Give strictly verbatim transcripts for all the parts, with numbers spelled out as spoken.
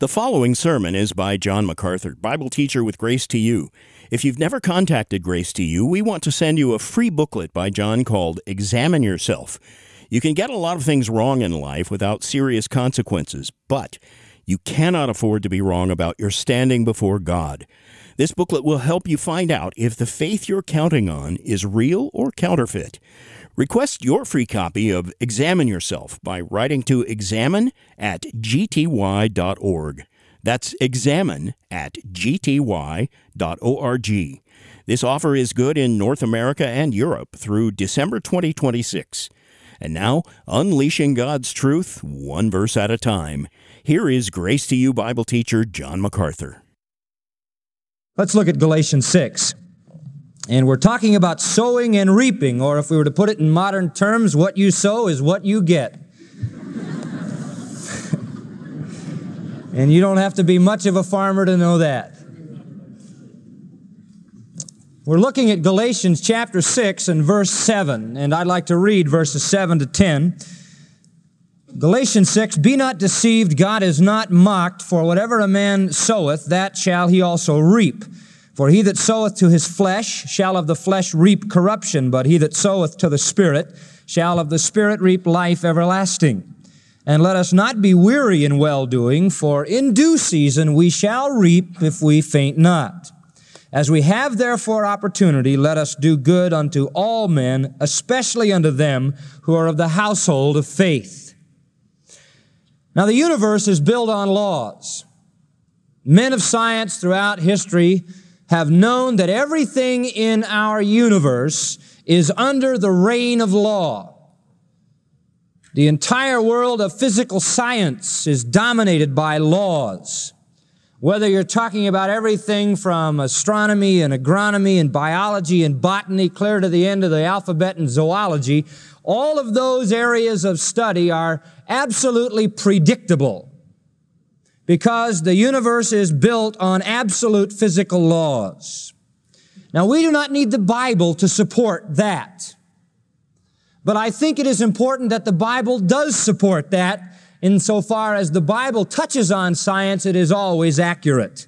The following sermon is by John MacArthur, Bible teacher with Grace to You. If you've never contacted Grace to You, we want to send you a free booklet by John called Examine Yourself. You can get a lot of things wrong in life without serious consequences, but you cannot afford to be wrong about your standing before God. This booklet will help you find out if the faith you're counting on is real or counterfeit. Request your free copy of Examine Yourself by writing to examine at g t y dot org. That's examine at g t y dot org. This offer is good in North America and Europe through December twenty twenty-six. And now, unleashing God's truth, one verse at a time. Here is Grace to You Bible teacher John MacArthur. Let's look at Galatians six. And we're talking about sowing and reaping, or if we were to put it in modern terms, what you sow is what you get. And you don't have to be much of a farmer to know that. We're looking at Galatians chapter six and verse seven, and I'd like to read verses seven to ten. Galatians six, "Be not deceived, God is not mocked, for whatever a man soweth, that shall he also reap. For he that soweth to his flesh shall of the flesh reap corruption, but he that soweth to the Spirit shall of the Spirit reap life everlasting. And let us not be weary in well-doing, for in due season we shall reap if we faint not. As we have therefore opportunity, let us do good unto all men, especially unto them who are of the household of faith." Now the universe is built on laws. Men of science throughout history have known that everything in our universe is under the reign of law. The entire world of physical science is dominated by laws. Whether you're talking about everything from astronomy and agronomy and biology and botany clear to the end of the alphabet and zoology, all of those areas of study are absolutely predictable, because the universe is built on absolute physical laws. Now, we do not need the Bible to support that. But I think it is important that the Bible does support that. Insofar as the Bible touches on science, it is always accurate.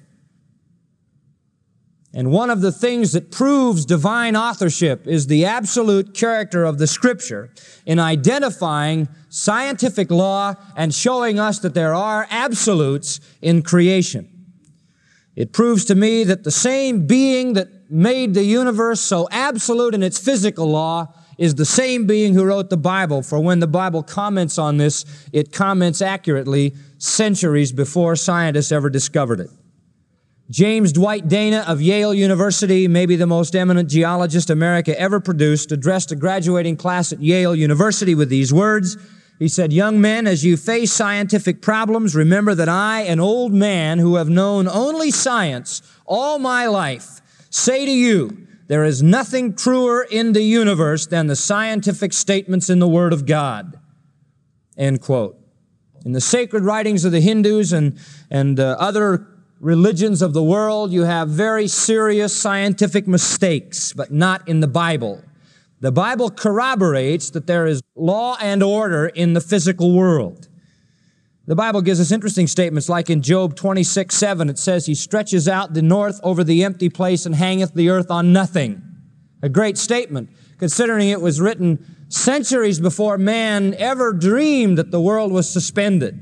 And one of the things that proves divine authorship is the absolute character of the Scripture in identifying scientific law and showing us that there are absolutes in creation. It proves to me that the same being that made the universe so absolute in its physical law is the same being who wrote the Bible, for when the Bible comments on this, it comments accurately centuries before scientists ever discovered it. James Dwight Dana of Yale University, maybe the most eminent geologist America ever produced, addressed a graduating class at Yale University with these words. He said, "Young men, as you face scientific problems, remember that I, an old man who have known only science all my life, say to you, there is nothing truer in the universe than the scientific statements in the Word of God." End quote. In the sacred writings of the Hindus and, and uh, other religions of the world, you have very serious scientific mistakes, but not in the Bible. The Bible corroborates that there is law and order in the physical world. The Bible gives us interesting statements, like in Job twenty-six seven, it says, "He stretches out the north over the empty place and hangeth the earth on nothing." A great statement, considering it was written centuries before man ever dreamed that the world was suspended.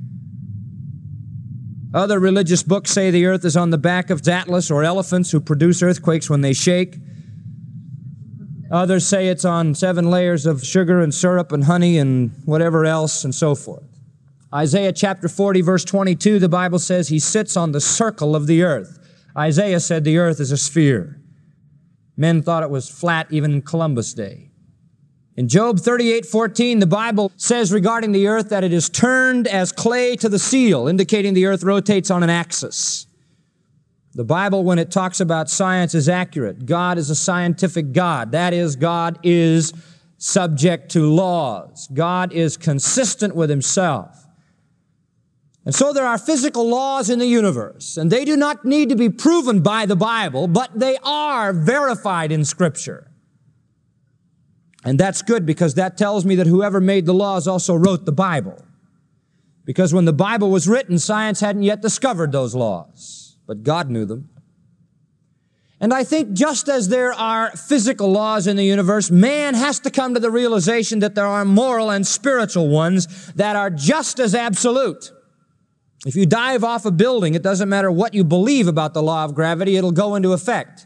Other religious books say the earth is on the back of Atlas or elephants who produce earthquakes when they shake. Others say it's on seven layers of sugar and syrup and honey and whatever else and so forth. Isaiah chapter forty, verse twenty-two, the Bible says he sits on the circle of the earth. Isaiah said the earth is a sphere. Men thought it was flat even in Columbus Day. In Job thirty-eight fourteen, the Bible says regarding the earth that it is turned as clay to the seal, indicating the earth rotates on an axis. The Bible, when it talks about science, is accurate. God is a scientific God. That is, God is subject to laws. God is consistent with Himself. And so there are physical laws in the universe, and they do not need to be proven by the Bible, but they are verified in Scripture. And that's good, because that tells me that whoever made the laws also wrote the Bible. Because when the Bible was written, science hadn't yet discovered those laws, but God knew them. And I think just as there are physical laws in the universe, man has to come to the realization that there are moral and spiritual ones that are just as absolute. If you dive off a building, it doesn't matter what you believe about the law of gravity, it'll go into effect.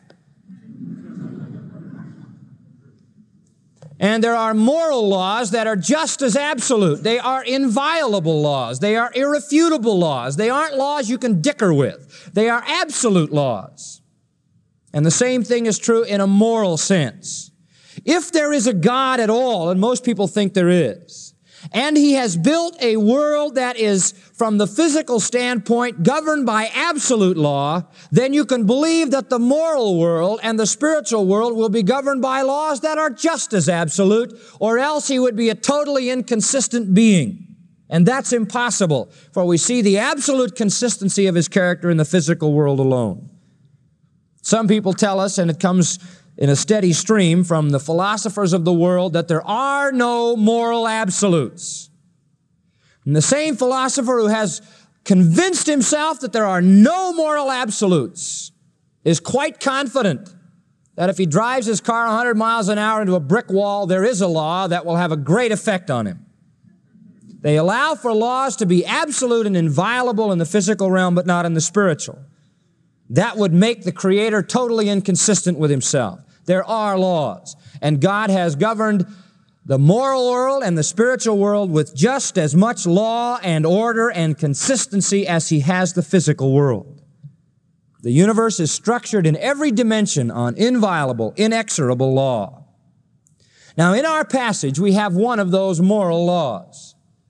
And there are moral laws that are just as absolute. They are inviolable laws. They are irrefutable laws. They aren't laws you can dicker with. They are absolute laws. And the same thing is true in a moral sense. If there is a God at all, and most people think there is, and He has built a world that is, from the physical standpoint, governed by absolute law, then you can believe that the moral world and the spiritual world will be governed by laws that are just as absolute, or else He would be a totally inconsistent being. And that's impossible, for we see the absolute consistency of His character in the physical world alone. Some people tell us, and it comes in a steady stream from the philosophers of the world, that there are no moral absolutes. And the same philosopher who has convinced himself that there are no moral absolutes is quite confident that if he drives his car one hundred miles an hour into a brick wall, there is a law that will have a great effect on him. They allow for laws to be absolute and inviolable in the physical realm, but not in the spiritual. That would make the Creator totally inconsistent with Himself. There are laws, and God has governed the moral world and the spiritual world with just as much law and order and consistency as He has the physical world. The universe is structured in every dimension on inviolable, inexorable law. Now, in our passage, we have one of those moral laws.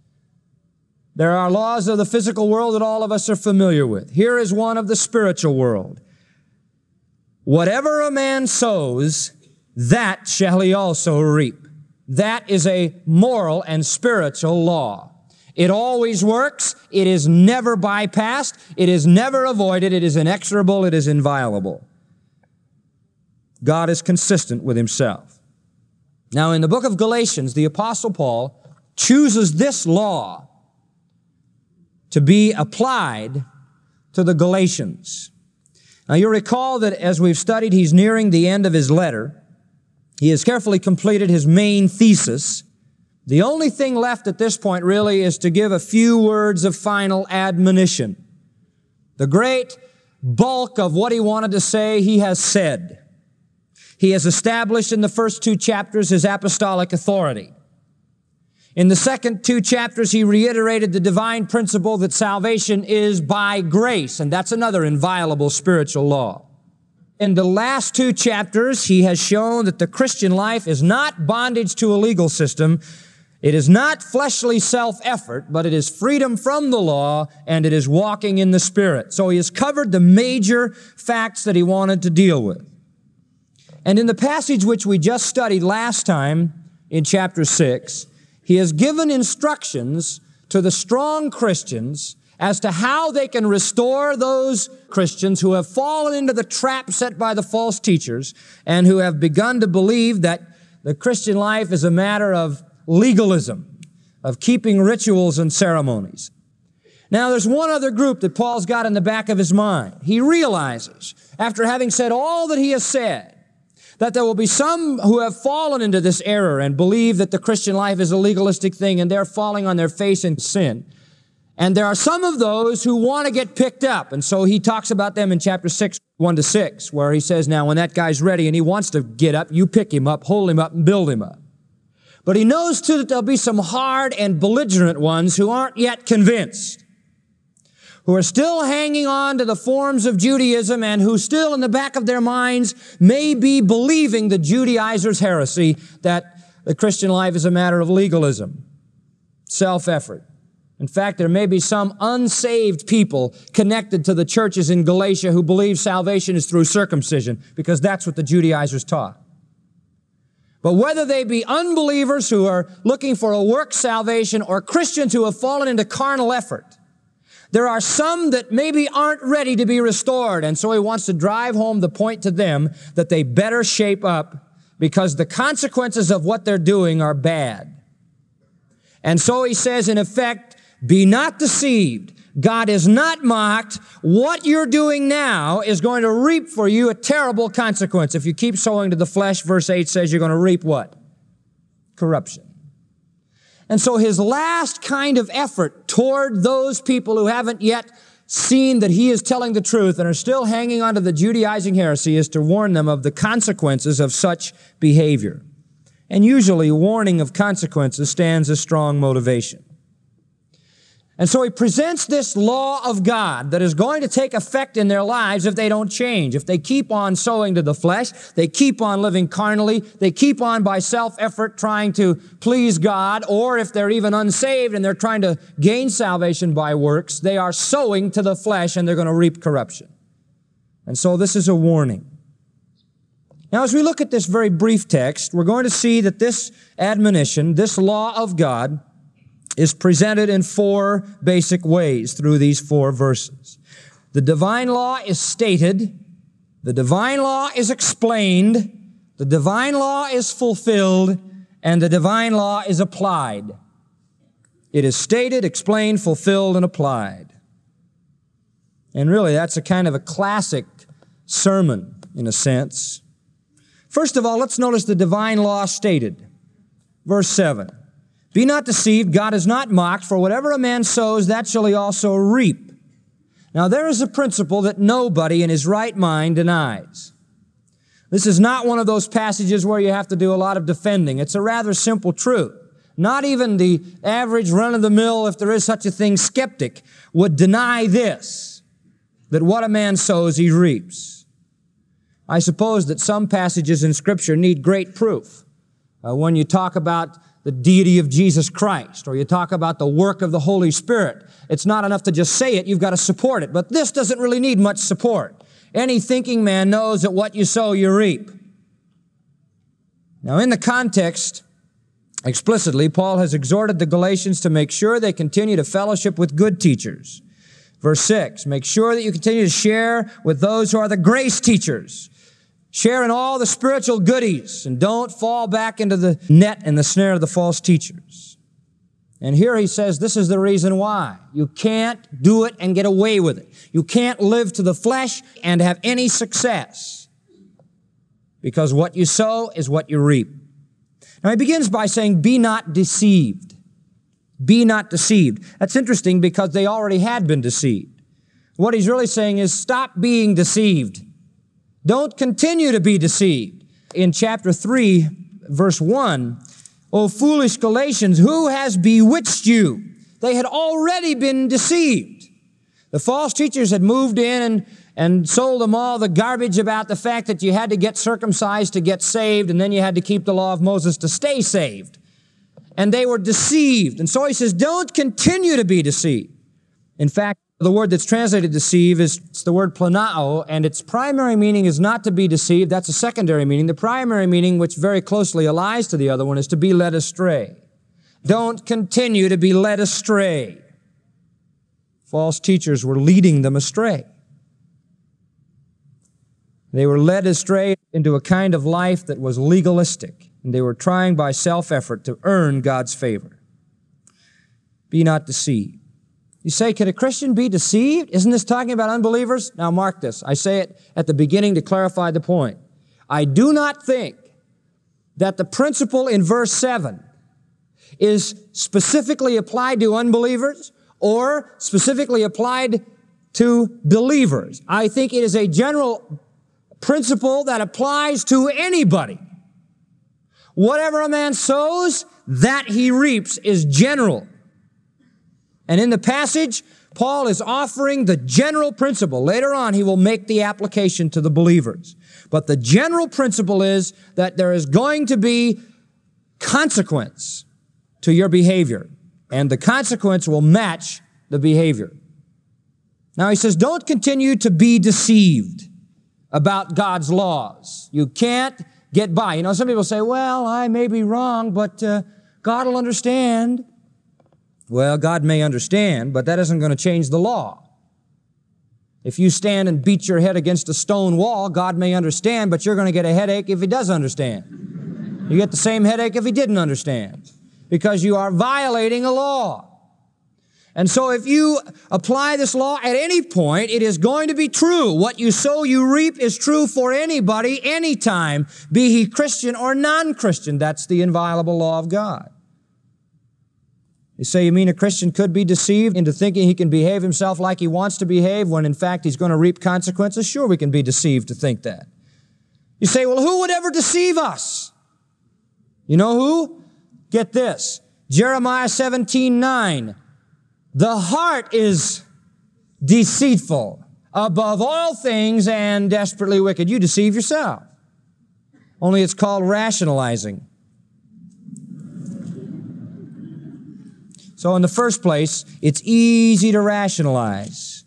There are laws of the physical world that all of us are familiar with. Here is one of the spiritual world. Whatever a man sows, that shall he also reap. That is a moral and spiritual law. It always works. It is never bypassed. It is never avoided. It is inexorable. It is inviolable. God is consistent with Himself. Now, in the book of Galatians, the Apostle Paul chooses this law to be applied to the Galatians. Now, you'll recall that as we've studied, he's nearing the end of his letter. He has carefully completed his main thesis. The only thing left at this point really is to give a few words of final admonition. The great bulk of what he wanted to say, he has said. He has established in the first two chapters his apostolic authority. In the second two chapters, he reiterated the divine principle that salvation is by grace, and that's another inviolable spiritual law. In the last two chapters, he has shown that the Christian life is not bondage to a legal system. It is not fleshly self-effort, but it is freedom from the law, and it is walking in the Spirit. So he has covered the major facts that he wanted to deal with. And in the passage which we just studied last time, in chapter six, he has given instructions to the strong Christians as to how they can restore those Christians who have fallen into the trap set by the false teachers and who have begun to believe that the Christian life is a matter of legalism, of keeping rituals and ceremonies. Now, there's one other group that Paul's got in the back of his mind. He realizes, after having said all that he has said, that there will be some who have fallen into this error and believe that the Christian life is a legalistic thing and they're falling on their face in sin. And there are some of those who want to get picked up. And so he talks about them in chapter six, one to six, where he says, now when that guy's ready and he wants to get up, you pick him up, hold him up, and build him up. But he knows too that there'll be some hard and belligerent ones who aren't yet convinced, who are still hanging on to the forms of Judaism and who still in the back of their minds may be believing the Judaizers' heresy that the Christian life is a matter of legalism, self-effort. In fact, there may be some unsaved people connected to the churches in Galatia who believe salvation is through circumcision, because that's what the Judaizers taught. But whether they be unbelievers who are looking for a work salvation or Christians who have fallen into carnal effort, there are some that maybe aren't ready to be restored, and so he wants to drive home the point to them that they better shape up because the consequences of what they're doing are bad. And so he says, in effect, Be not deceived. God is not mocked. What you're doing now is going to reap for you a terrible consequence. If you keep sowing to the flesh, verse eight says you're going to reap what? Corruption. And so his last kind of effort toward those people who haven't yet seen that he is telling the truth and are still hanging on to the Judaizing heresy is to warn them of the consequences of such behavior. And usually warning of consequences stands as strong motivation. And so he presents this law of God that is going to take effect in their lives if they don't change. If they keep on sowing to the flesh, they keep on living carnally, they keep on by self-effort trying to please God, or if they're even unsaved and they're trying to gain salvation by works, they are sowing to the flesh and they're going to reap corruption. And so this is a warning. Now, as we look at this very brief text, we're going to see that this admonition, this law of God, is presented in four basic ways through these four verses. The divine law is stated, the divine law is explained, the divine law is fulfilled, and the divine law is applied. It is stated, explained, fulfilled, and applied. And really, that's a kind of a classic sermon, in a sense. First of all, let's notice the divine law stated. Verse seven. Be not deceived, God is not mocked, for whatever a man sows, that shall he also reap. Now there is a principle that nobody in his right mind denies. This is not one of those passages where you have to do a lot of defending. It's a rather simple truth. Not even the average run-of-the-mill, if there is such a thing, skeptic, would deny this, that what a man sows, he reaps. I suppose that some passages in Scripture need great proof. Uh, when you talk about the deity of Jesus Christ, or you talk about the work of the Holy Spirit, it's not enough to just say it, you've got to support it. But this doesn't really need much support. Any thinking man knows that what you sow, you reap. Now, in the context, explicitly, Paul has exhorted the Galatians to make sure they continue to fellowship with good teachers. Verse six, make sure that you continue to share with those who are the grace teachers. Share in all the spiritual goodies and don't fall back into the net and the snare of the false teachers. And here he says this is the reason why. You can't do it and get away with it. You can't live to the flesh and have any success. Because what you sow is what you reap. Now he begins by saying, be not deceived. Be not deceived. That's interesting because they already had been deceived. What he's really saying is stop being deceived. Don't continue to be deceived. In chapter three, verse one, O foolish Galatians, who has bewitched you? They had already been deceived. The false teachers had moved in and, and sold them all the garbage about the fact that you had to get circumcised to get saved, and then you had to keep the law of Moses to stay saved. And they were deceived. And so he says, don't continue to be deceived. In fact, the word that's translated deceive is it's the word planao, and its primary meaning is not to be deceived. That's a secondary meaning. The primary meaning, which very closely allies to the other one, is to be led astray. Don't continue to be led astray. False teachers were leading them astray. They were led astray into a kind of life that was legalistic, and they were trying by self-effort to earn God's favor. Be not deceived. You say, can a Christian be deceived? Isn't this talking about unbelievers? Now mark this. I say it at the beginning to clarify the point. I do not think that the principle in verse seven is specifically applied to unbelievers or specifically applied to believers. I think it is a general principle that applies to anybody. Whatever a man sows, that he reaps is general. And in the passage, Paul is offering the general principle. Later on, he will make the application to the believers. But the general principle is that there is going to be consequence to your behavior, and the consequence will match the behavior. Now he says, don't continue to be deceived about God's laws. You can't get by. You know, some people say, well, I may be wrong, but uh, God will understand. Well, God may understand, but that isn't going to change the law. If you stand and beat your head against a stone wall, God may understand, but you're going to get a headache if He does understand. You get the same headache if He didn't understand, because you are violating a law. And so if you apply this law at any point, it is going to be true. What you sow, you reap is true for anybody, anytime, be he Christian or non-Christian. That's the inviolable law of God. You say, you mean a Christian could be deceived into thinking he can behave himself like he wants to behave when in fact he's going to reap consequences? Sure, we can be deceived to think that. You say, well, who would ever deceive us? You know who? Get this. Jeremiah seventeen nine. The heart is deceitful above all things and desperately wicked. You deceive yourself. Only it's called rationalizing. So in the first place, it's easy to rationalize.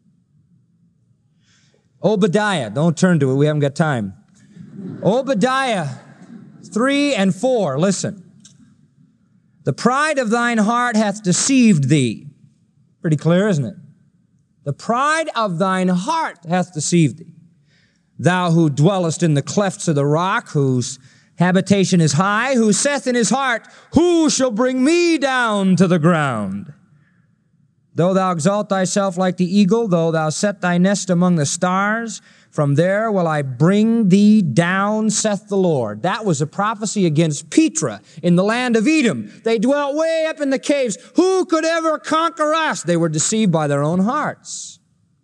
Obadiah, don't turn to it, we haven't got time. Obadiah three and four, listen. The pride of thine heart hath deceived thee. Pretty clear, isn't it? The pride of thine heart hath deceived thee. Thou who dwellest in the clefts of the rock, whose habitation is high, who saith in his heart, who shall bring me down to the ground? Though thou exalt thyself like the eagle, though thou set thy nest among the stars, from there will I bring thee down, saith the Lord. That was a prophecy against Petra in the land of Edom. They dwelt way up in the caves. Who could ever conquer us? They were deceived by their own hearts.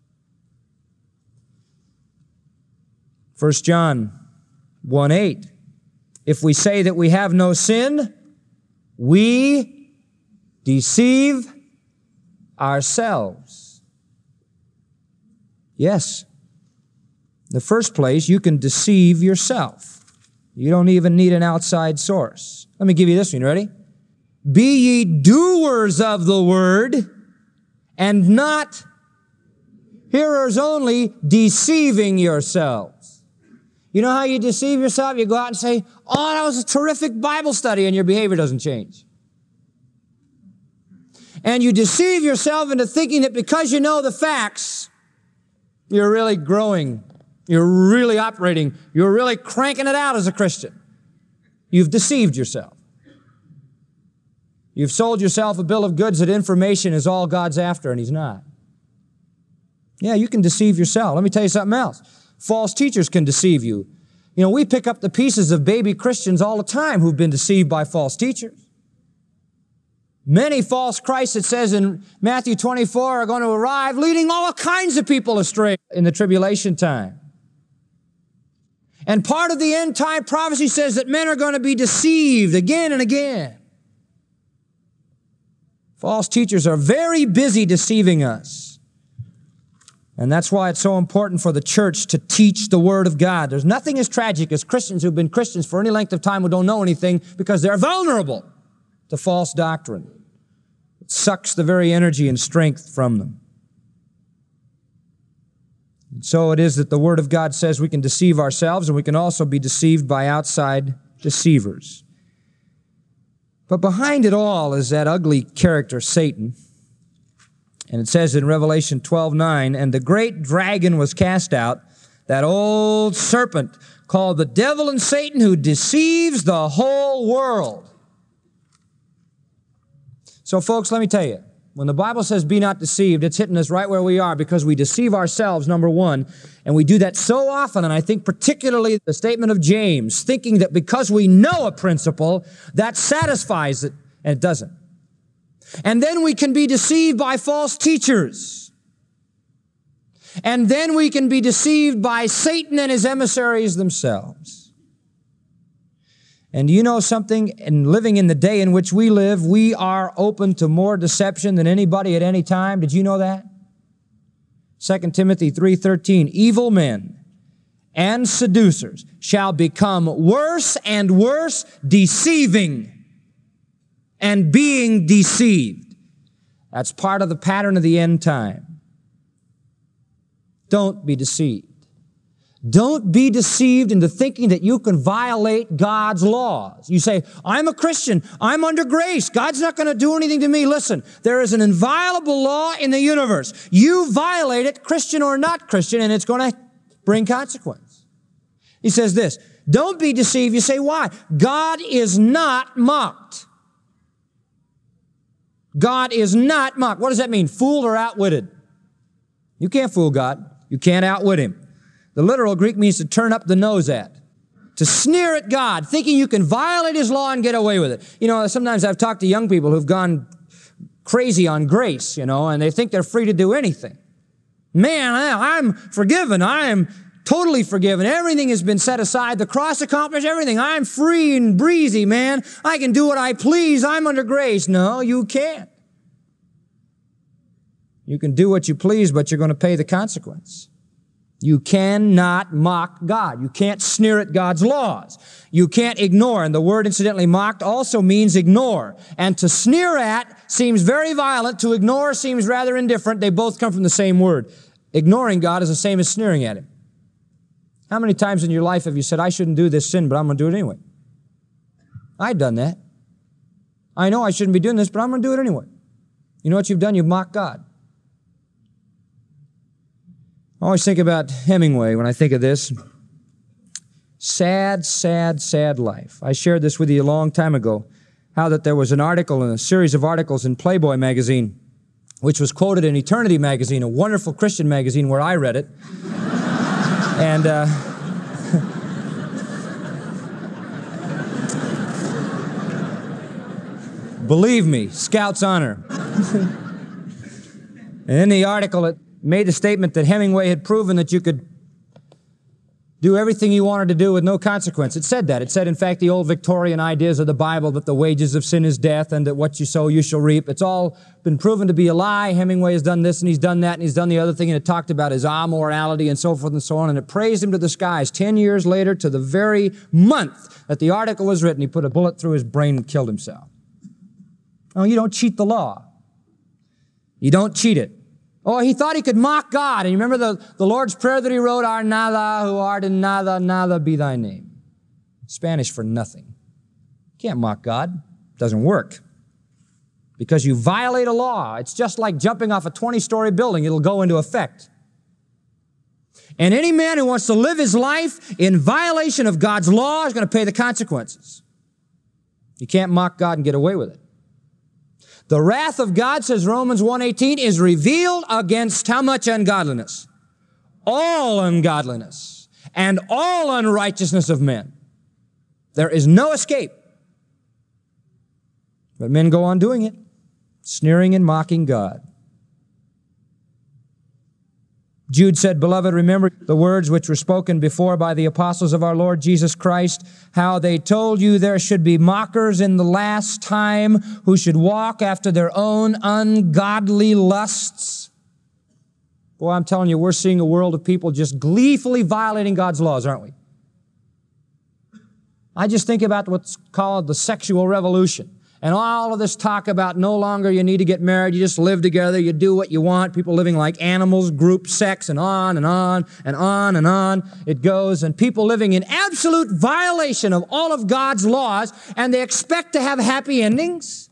First John one eight. If we say that we have no sin, we deceive ourselves. Yes. In the first place, you can deceive yourself. You don't even need an outside source. Let me give you this one. You ready? Be ye doers of the word, and not hearers only, deceiving yourselves. You know how you deceive yourself? You go out and say, oh, that was a terrific Bible study, and your behavior doesn't change. And you deceive yourself into thinking that because you know the facts, you're really growing. You're really operating. You're really cranking it out as a Christian. You've deceived yourself. You've sold yourself a bill of goods that information is all God's after, and He's not. Yeah, you can deceive yourself. Let me tell you something else. False teachers can deceive you. You know, we pick up the pieces of baby Christians all the time who've been deceived by false teachers. Many false Christs, it says in Matthew twenty-four, are going to arrive, leading all kinds of people astray in the tribulation time. And part of the end time prophecy says that men are going to be deceived again and again. False teachers are very busy deceiving us. And that's why it's so important for the church to teach the Word of God. There's nothing as tragic as Christians who've been Christians for any length of time who don't know anything because they're vulnerable to false doctrine. It sucks the very energy and strength from them. And so it is that the Word of God says we can deceive ourselves, and we can also be deceived by outside deceivers. But behind it all is that ugly character, Satan. And it says in Revelation twelve nine, and the great dragon was cast out, that old serpent called the devil and Satan, who deceives the whole world. So folks, let me tell you, when the Bible says be not deceived, it's hitting us right where we are because we deceive ourselves, number one, and we do that so often, and I think particularly the statement of James, thinking that because we know a principle, that satisfies it, and it doesn't. And then we can be deceived by false teachers. And then we can be deceived by Satan and his emissaries themselves. And you know something? In living in the day in which we live, we are open to more deception than anybody at any time. Did you know that? Second Timothy three thirteen, evil men and seducers shall become worse and worse, deceiving and being deceived. That's part of the pattern of the end time. Don't be deceived. Don't be deceived into thinking that you can violate God's laws. You say, I'm a Christian. I'm under grace. God's not going to do anything to me. Listen, there is an inviolable law in the universe. You violate it, Christian or not Christian, and it's going to bring consequence. He says this, don't be deceived. You say, why? God is not mocked. God is not mocked. What does that mean? Fooled or outwitted? You can't fool God. You can't outwit Him. The literal Greek means to turn up the nose at, to sneer at God, thinking you can violate His law and get away with it. You know, sometimes I've talked to young people who've gone crazy on grace, you know, and they think they're free to do anything. Man, I, I'm forgiven. I am totally forgiven. Everything has been set aside. The cross accomplished everything. I'm free and breezy, man. I can do what I please. I'm under grace. No, you can't. You can do what you please, but you're going to pay the consequence. You cannot mock God. You can't sneer at God's laws. You can't ignore. And the word, incidentally, mocked also means ignore. And to sneer at seems very violent. To ignore seems rather indifferent. They both come from the same word. Ignoring God is the same as sneering at Him. How many times in your life have you said, I shouldn't do this sin, but I'm going to do it anyway? I've done that. I know I shouldn't be doing this, but I'm going to do it anyway. You know what you've done? You've mocked God. I always think about Hemingway when I think of this. Sad, sad, sad life. I shared this with you a long time ago, how that there was an article and a series of articles in Playboy magazine, which was quoted in Eternity magazine, a wonderful Christian magazine where I read it. and uh, believe me, Scout's honor. And in the article, it made the statement that Hemingway had proven that you could do everything you wanted to do with no consequence. It said that. It said, in fact, the old Victorian ideas of the Bible that the wages of sin is death and that what you sow you shall reap. It's all been proven to be a lie. Hemingway has done this and he's done that and he's done the other thing, and it talked about his amorality and so forth and so on, and it praised him to the skies. Ten years later, to the very month that the article was written, he put a bullet through his brain and killed himself. Oh, you don't cheat the law. You don't cheat it. Oh, he thought he could mock God. And you remember the, the Lord's Prayer that he wrote, Our nada, who art in nada, nada be thy name. Spanish for nothing. You can't mock God. It doesn't work. Because you violate a law. It's just like jumping off a twenty-story building. It'll go into effect. And any man who wants to live his life in violation of God's law is going to pay the consequences. You can't mock God and get away with it. The wrath of God, says Romans one eighteen, is revealed against how much ungodliness? All ungodliness and all unrighteousness of men. There is no escape. But men go on doing it, sneering and mocking God. Jude said, Beloved, remember the words which were spoken before by the apostles of our Lord Jesus Christ, how they told you there should be mockers in the last time who should walk after their own ungodly lusts. Boy, I'm telling you, we're seeing a world of people just gleefully violating God's laws, aren't we? I just think about what's called the sexual revolution. And all of this talk about no longer you need to get married, you just live together, you do what you want, people living like animals, group sex, and on and on and on and on it goes, and people living in absolute violation of all of God's laws, and they expect to have happy endings.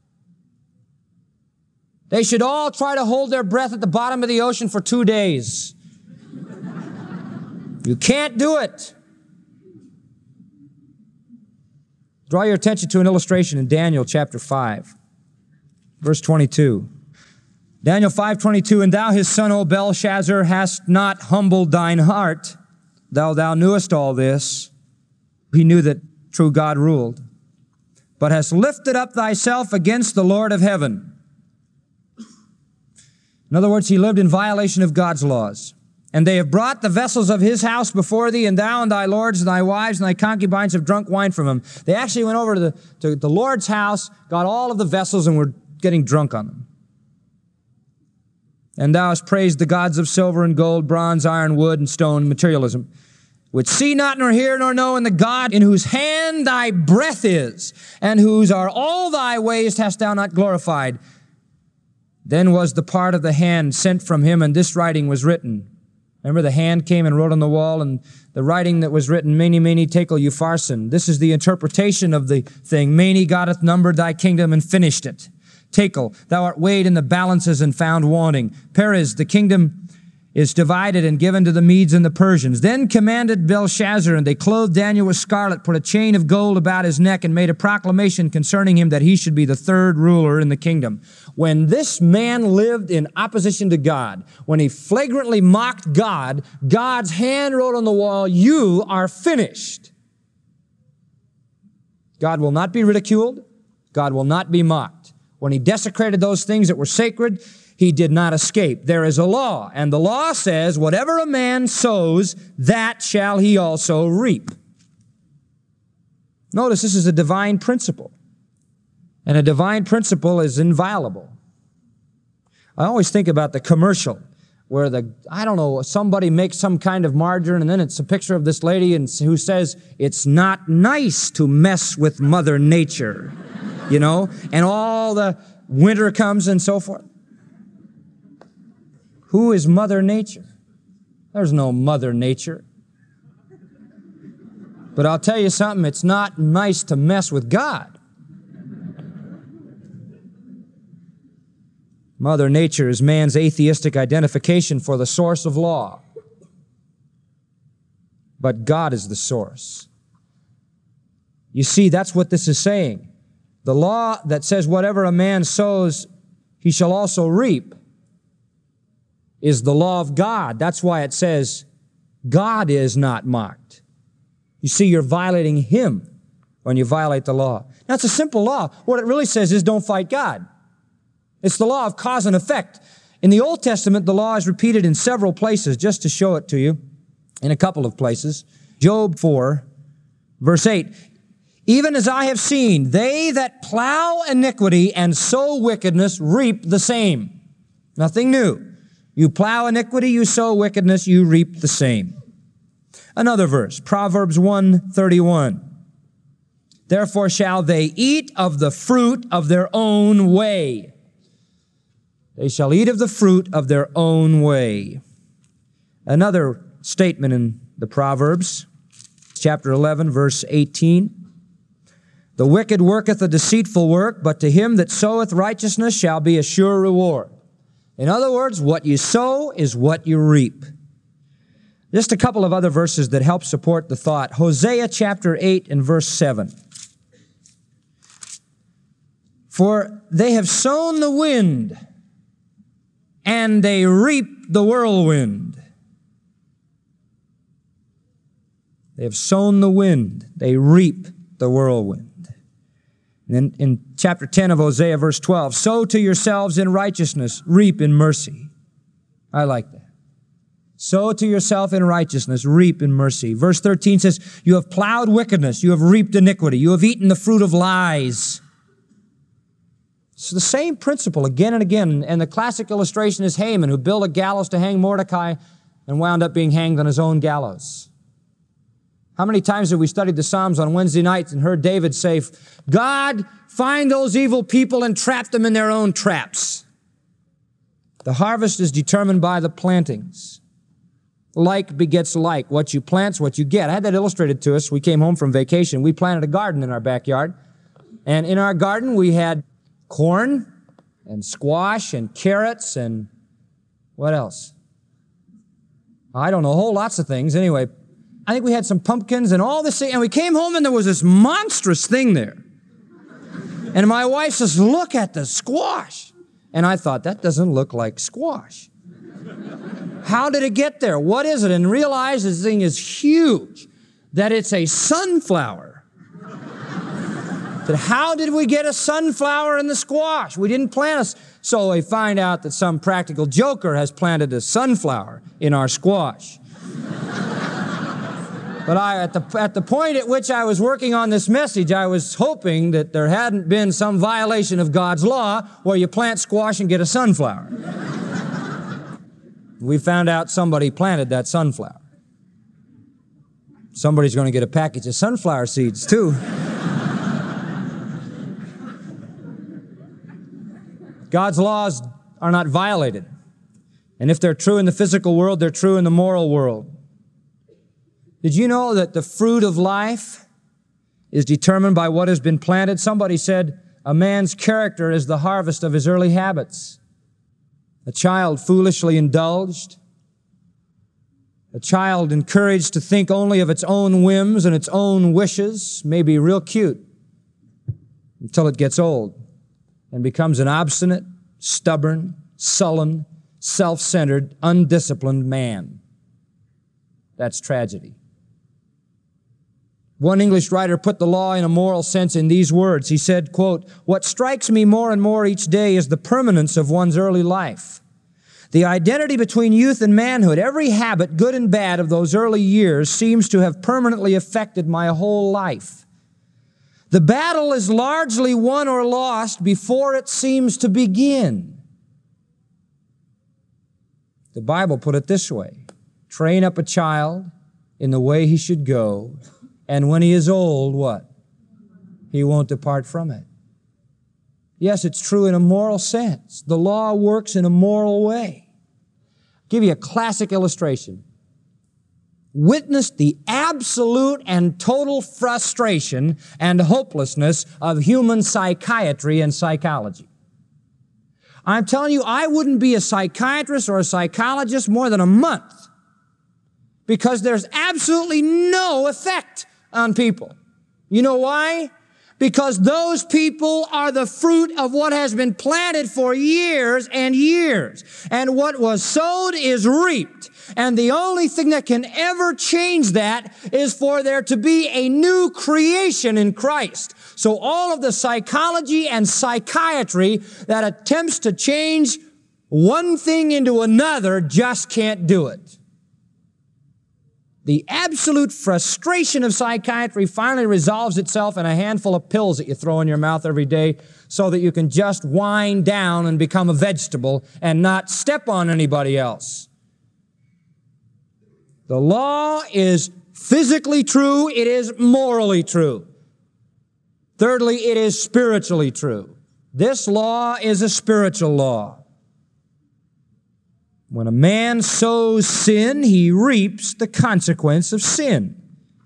They should all try to hold their breath at the bottom of the ocean for two days. You can't do it. Draw your attention to an illustration in Daniel chapter five, verse twenty-two. Daniel five twenty-two, And thou his son, O Belshazzar, hast not humbled thine heart, though thou knewest all this. He knew that true God ruled. But hast lifted up thyself against the Lord of heaven. In other words, he lived in violation of God's laws. And they have brought the vessels of his house before thee, and thou and thy lords and thy wives and thy concubines have drunk wine from him. They actually went over to the, to the Lord's house, got all of the vessels, and were getting drunk on them. And thou hast praised the gods of silver and gold, bronze, iron, wood, and stone, materialism, which see not, nor hear, nor know, and the God in whose hand thy breath is, and whose are all thy ways hast thou not glorified. Then was the part of the hand sent from him, and this writing was written. Remember, the hand came and wrote on the wall, and the writing that was written, Mene, Mene, Tekel, Upharsin. This is the interpretation of the thing. Mene, God hath numbered thy kingdom and finished it. Tekel, thou art weighed in the balances and found wanting. Peres, the kingdom is divided and given to the Medes and the Persians. Then commanded Belshazzar, and they clothed Daniel with scarlet, put a chain of gold about his neck, and made a proclamation concerning him that he should be the third ruler in the kingdom. When this man lived in opposition to God, when he flagrantly mocked God, God's hand wrote on the wall, "You are finished." God will not be ridiculed. God will not be mocked. When he desecrated those things that were sacred, he did not escape. There is a law, and the law says, whatever a man sows, that shall he also reap. Notice this is a divine principle, and a divine principle is inviolable. I always think about the commercial where the, I don't know, somebody makes some kind of margarine, and then it's a picture of this lady and who says, "It's not nice to mess with Mother Nature," you know, and all the winter comes and so forth. Who is Mother Nature? There's no Mother Nature. But I'll tell you something, it's not nice to mess with God. Mother Nature is man's atheistic identification for the source of law. But God is the source. You see, that's what this is saying. The law that says whatever a man sows, he shall also reap, is the law of God. That's why it says, God is not mocked. You see, you're violating Him when you violate the law. Now, it's a simple law. What it really says is don't fight God. It's the law of cause and effect. In the Old Testament, the law is repeated in several places, just to show it to you, in a couple of places. Job four, verse eight, "Even as I have seen, they that plow iniquity and sow wickedness reap the same." Nothing new. You plow iniquity, you sow wickedness, you reap the same. Another verse, Proverbs one thirty-one. "Therefore shall they eat of the fruit of their own way." They shall eat of the fruit of their own way. Another statement in the Proverbs, chapter eleven, verse eighteen. "The wicked worketh a deceitful work, but to him that soweth righteousness shall be a sure reward." In other words, what you sow is what you reap. Just a couple of other verses that help support the thought. Hosea chapter eight and verse seven. "For they have sown the wind, and they reap the whirlwind." They have sown the wind, they reap the whirlwind. And then in chapter ten of Hosea, verse twelve, "Sow to yourselves in righteousness, reap in mercy." I like that. Sow to yourself in righteousness, reap in mercy. Verse thirteen says, "You have plowed wickedness, you have reaped iniquity, you have eaten the fruit of lies." It's the same principle again and again. And the classic illustration is Haman, who built a gallows to hang Mordecai and wound up being hanged on his own gallows. How many times have we studied the Psalms on Wednesday nights and heard David say, "God, find those evil people and trap them in their own traps"? The harvest is determined by the plantings. Like begets like. What you plant's what you get. I had that illustrated to us. We came home from vacation. We planted a garden in our backyard. And in our garden, we had corn and squash and carrots and what else? I don't know, whole lots of things. Anyway, I think we had some pumpkins and all this, and we came home and there was this monstrous thing there. And my wife says, "Look at the squash." And I thought, that doesn't look like squash. How did it get there? What is it? And realized this thing is huge, that it's a sunflower. That how did we get a sunflower in the squash? We didn't plant a... So we find out that some practical joker has planted a sunflower in our squash. But I, at the, at the point at which I was working on this message, I was hoping that there hadn't been some violation of God's law where you plant squash and get a sunflower. We found out somebody planted that sunflower. Somebody's going to get a package of sunflower seeds, too. God's laws are not violated. And if they're true in the physical world, they're true in the moral world. Did you know that the fruit of life is determined by what has been planted? Somebody said, a man's character is the harvest of his early habits. A child foolishly indulged A child encouraged to think only of its own whims and its own wishes may be real cute until it gets old and becomes an obstinate, stubborn, sullen, self-centered, undisciplined man. That's tragedy. One English writer put the law in a moral sense in these words. He said, quote, "What strikes me more and more each day is the permanence of one's early life. The identity between youth and manhood, every habit, good and bad, of those early years seems to have permanently affected my whole life. The battle is largely won or lost before it seems to begin." The Bible put it this way: train up a child in the way he should go, and when he is old, what? He won't depart from it. Yes, it's true in a moral sense. The law works in a moral way. I'll give you a classic illustration. Witness the absolute and total frustration and hopelessness of human psychiatry and psychology. I'm telling you, I wouldn't be a psychiatrist or a psychologist more than a month, because there's absolutely no effect on people. You know why? Because those people are the fruit of what has been planted for years and years. And what was sowed is reaped. And the only thing that can ever change that is for there to be a new creation in Christ. So all of the psychology and psychiatry that attempts to change one thing into another just can't do it. The absolute frustration of psychiatry finally resolves itself in a handful of pills that you throw in your mouth every day so that you can just wind down and become a vegetable and not step on anybody else. The law is physically true. It is morally true. Thirdly, it is spiritually true. This law is a spiritual law. When a man sows sin, he reaps the consequence of sin.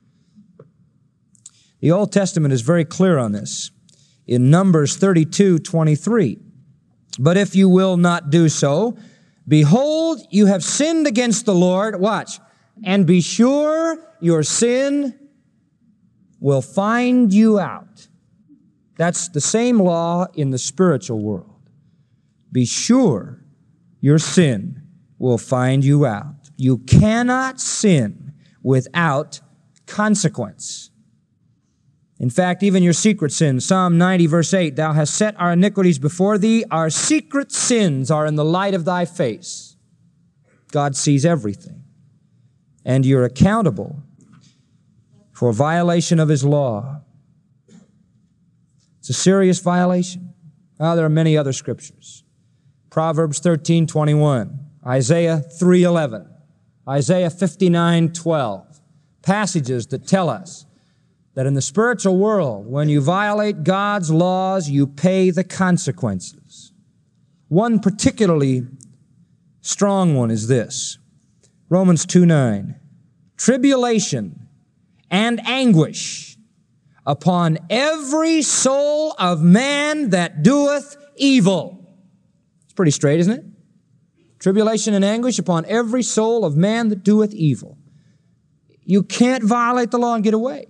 The Old Testament is very clear on this. In Numbers thirty-two twenty-three, "But if you will not do so, behold, you have sinned against the Lord," watch, "and be sure your sin will find you out." That's the same law in the spiritual world. Be sure your sin will find you out. You cannot sin without consequence. In fact, even your secret sins, Psalm ninety verse eight, "Thou hast set our iniquities before thee. Our secret sins are in the light of thy face." God sees everything. And you're accountable for violation of his law. It's a serious violation. Well, there are many other scriptures. Proverbs thirteen twenty-one. Isaiah three eleven, Isaiah fifty-nine twelve, passages that tell us that in the spiritual world, when you violate God's laws, you pay the consequences. One particularly strong one is this, Romans two nine, "Tribulation and anguish upon every soul of man that doeth evil." It's pretty straight, isn't it? Tribulation and anguish upon every soul of man that doeth evil. You can't violate the law and get away.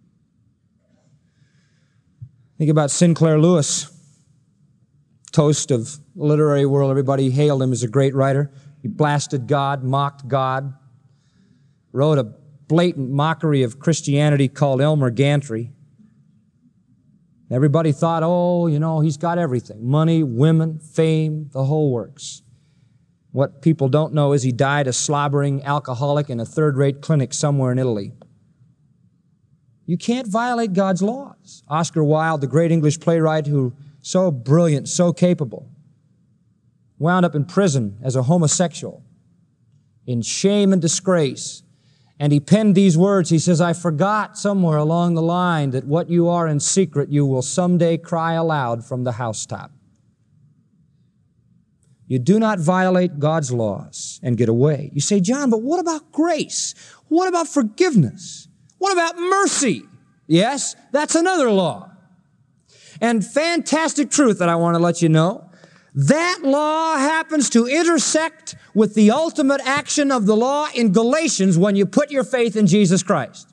Think about Sinclair Lewis, toast of the literary world. Everybody hailed him as a great writer. He blasted God, mocked God, wrote a blatant mockery of Christianity called Elmer Gantry. Everybody thought, oh, you know, he's got everything. Money, women, fame, the whole works. What people don't know is he died a slobbering alcoholic in a third-rate clinic somewhere in Italy. You can't violate God's laws. Oscar Wilde, the great English playwright who so brilliant, so capable, wound up in prison as a homosexual, in shame and disgrace. And he penned these words. He says, "I forgot somewhere along the line that what you are in secret, you will someday cry aloud from the housetop." You do not violate God's laws and get away. You say, "John, but what about grace? What about forgiveness? What about mercy?" Yes, that's another law. And fantastic truth that I want to let you know, That law happens to intersect with the ultimate action of the law in Galatians when you put your faith in Jesus Christ.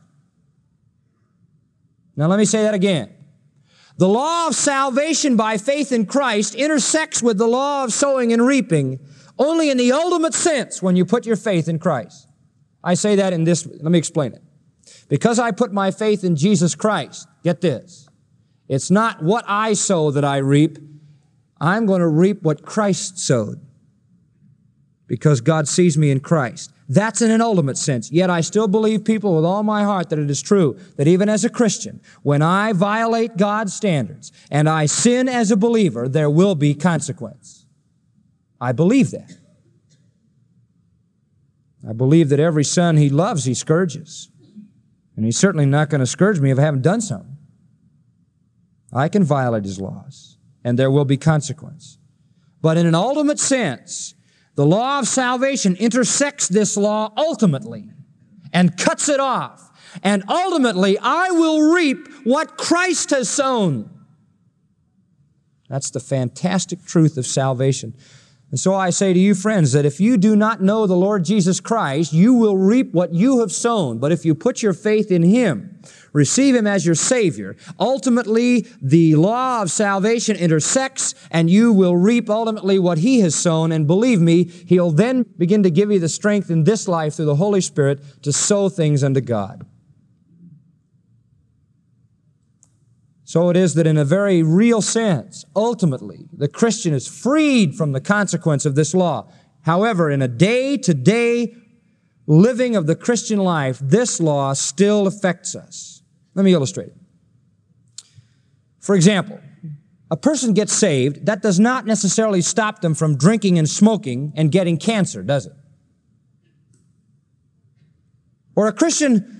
Now let me say that again. The law of salvation by faith in Christ intersects with the law of sowing and reaping only in the ultimate sense when you put your faith in Christ. I say that in this, let me explain it. Because I put my faith in Jesus Christ, get this, it's not what I sow that I reap. I'm going to reap what Christ sowed because God sees me in Christ. That's in an ultimate sense. Yet I still believe, people, with all my heart that it is true that even as a Christian, when I violate God's standards and I sin as a believer, there will be consequence. I believe that. I believe that every son he loves, he scourges. And he's certainly not going to scourge me if I haven't done something. I can violate his laws, and there will be consequence. But in an ultimate sense, the law of salvation intersects this law ultimately and cuts it off. And ultimately, I will reap what Christ has sown. That's the fantastic truth of salvation. And so I say to you, friends, that if you do not know the Lord Jesus Christ, you will reap what you have sown. But if you put your faith in Him, receive Him as your Savior, ultimately the law of salvation intersects and you will reap ultimately what He has sown. And believe me, He'll then begin to give you the strength in this life through the Holy Spirit to sow things unto God. So it is that in a very real sense, ultimately, the Christian is freed from the consequence of this law. However, in a day-to-day living of the Christian life, this law still affects us. Let me illustrate it. For example, a person gets saved, that does not necessarily stop them from drinking and smoking and getting cancer, does it? Or a Christian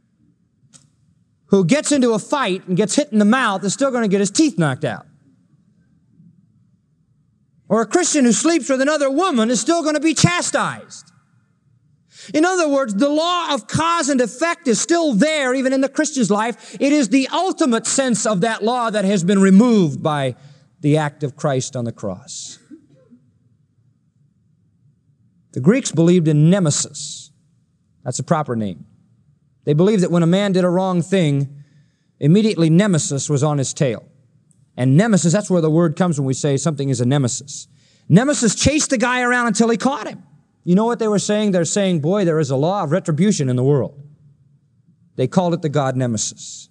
who gets into a fight and gets hit in the mouth is still going to get his teeth knocked out. Or a Christian who sleeps with another woman is still going to be chastised. In other words, the law of cause and effect is still there even in the Christian's life. It is the ultimate sense of that law that has been removed by the act of Christ on the cross. The Greeks believed in nemesis. That's a proper name. They believed that when a man did a wrong thing, immediately nemesis was on his tail. And nemesis, that's where the word comes when we say something is a nemesis. Nemesis chased the guy around until he caught him. You know what they were saying? They're saying, boy, there is a law of retribution in the world. They called it the god Nemesis.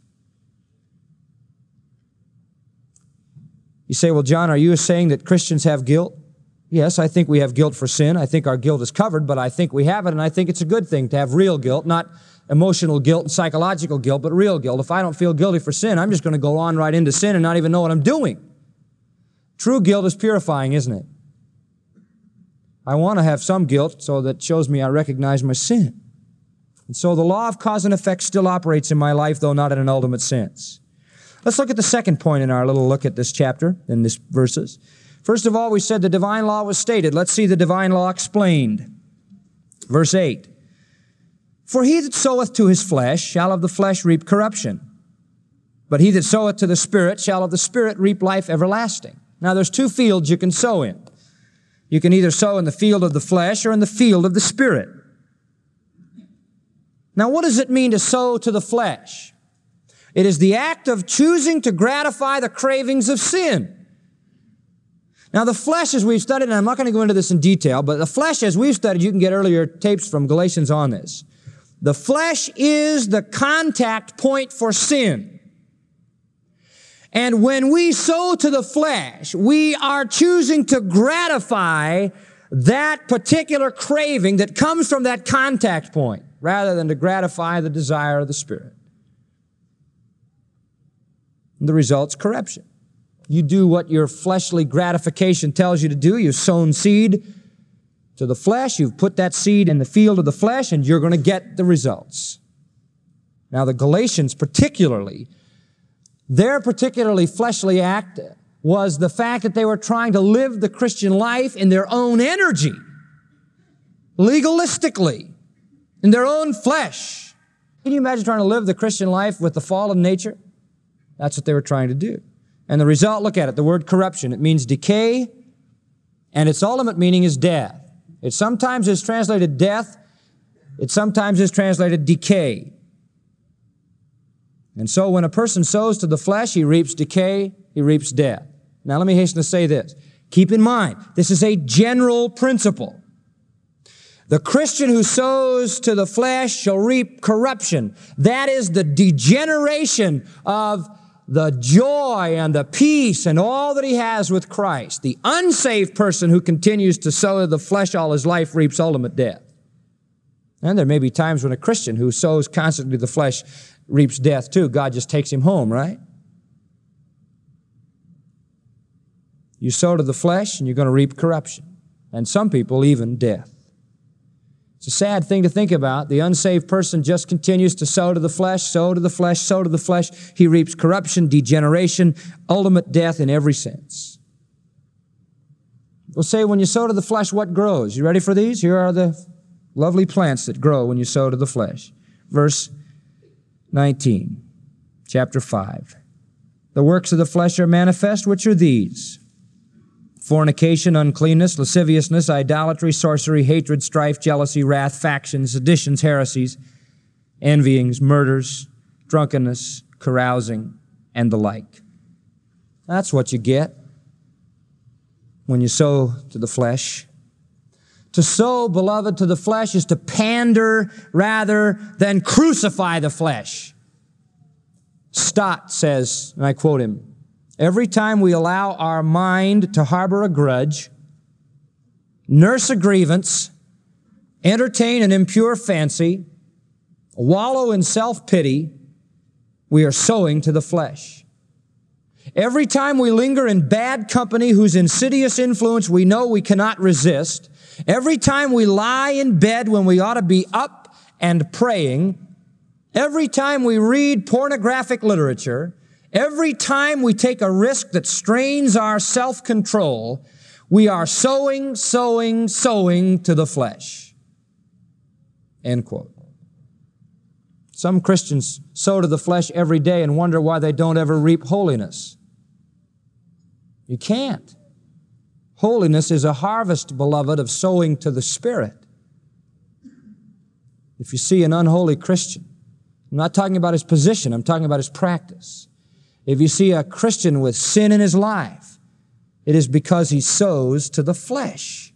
You say, well, John, are you saying that Christians have guilt? Yes, I think we have guilt for sin. I think our guilt is covered, but I think we have it, and I think it's a good thing to have real guilt, not emotional guilt and psychological guilt, but real guilt. If I don't feel guilty for sin, I'm just going to go on right into sin and not even know what I'm doing. True guilt is purifying, isn't it? I want to have some guilt so that shows me I recognize my sin. And so the law of cause and effect still operates in my life, though not in an ultimate sense. Let's look at the second point in our little look at this chapter, in these verses. First of all, we said the divine law was stated. Let's see the divine law explained. Verse eight. For he that soweth to his flesh shall of the flesh reap corruption. But he that soweth to the Spirit shall of the Spirit reap life everlasting. Now there's two fields you can sow in. You can either sow in the field of the flesh or in the field of the Spirit. Now what does it mean to sow to the flesh? It is the act of choosing to gratify the cravings of sin. Now the flesh, as we've studied, and I'm not going to go into this in detail, but the flesh, as we've studied, you can get earlier tapes from Galatians on this. The flesh is the contact point for sin. And when we sow to the flesh, we are choosing to gratify that particular craving that comes from that contact point, rather than to gratify the desire of the Spirit. And the result's corruption. You do what your fleshly gratification tells you to do. You've sown seed to the flesh. You've put that seed in the field of the flesh, and you're going to get the results. Now, the Galatians particularly, their particularly fleshly act was the fact that they were trying to live the Christian life in their own energy, legalistically, in their own flesh. Can you imagine trying to live the Christian life with the fallen nature? That's what they were trying to do. And the result, look at it, the word corruption. It means decay And its ultimate meaning is death. It sometimes is translated death. It sometimes is translated decay. And so when a person sows to the flesh, he reaps decay, he reaps death. Now let me hasten to say this. Keep in mind, this is a general principle. The Christian who sows to the flesh shall reap corruption. That is the degeneration of the joy and the peace and all that he has with Christ. The unsaved person who continues to sow to the flesh all his life reaps ultimate death. And there may be times when a Christian who sows constantly to the flesh reaps death too. God just takes him home, right? You sow to the flesh and you're going to reap corruption. And some people even death. It's a sad thing to think about. The unsaved person just continues to sow to the flesh, sow to the flesh, sow to the flesh. He reaps corruption, degeneration, ultimate death in every sense. We'll say when you sow to the flesh, what grows? You ready for these? Here are the lovely plants that grow when you sow to the flesh. Verse nineteen, chapter five. The works of the flesh are manifest, which are these: fornication, uncleanness, lasciviousness, idolatry, sorcery, hatred, strife, jealousy, wrath, factions, seditions, heresies, envyings, murders, drunkenness, carousing, and the like. That's what you get when you sow to the flesh. To sow, beloved, to the flesh is to pander rather than crucify the flesh. Stott says, and I quote him, "Every time we allow our mind to harbor a grudge, nurse a grievance, entertain an impure fancy, wallow in self-pity, we are sowing to the flesh. Every time we linger in bad company whose insidious influence we know we cannot resist, every time we lie in bed when we ought to be up and praying, every time we read pornographic literature, every time we take a risk that strains our self-control, we are sowing, sowing, sowing to the flesh." End quote. Some Christians sow to the flesh every day and wonder why they don't ever reap holiness. You can't. Holiness is a harvest, beloved, of sowing to the Spirit. If you see an unholy Christian, I'm not talking about his position, I'm talking about his practice. If you see a Christian with sin in his life, it is because he sows to the flesh.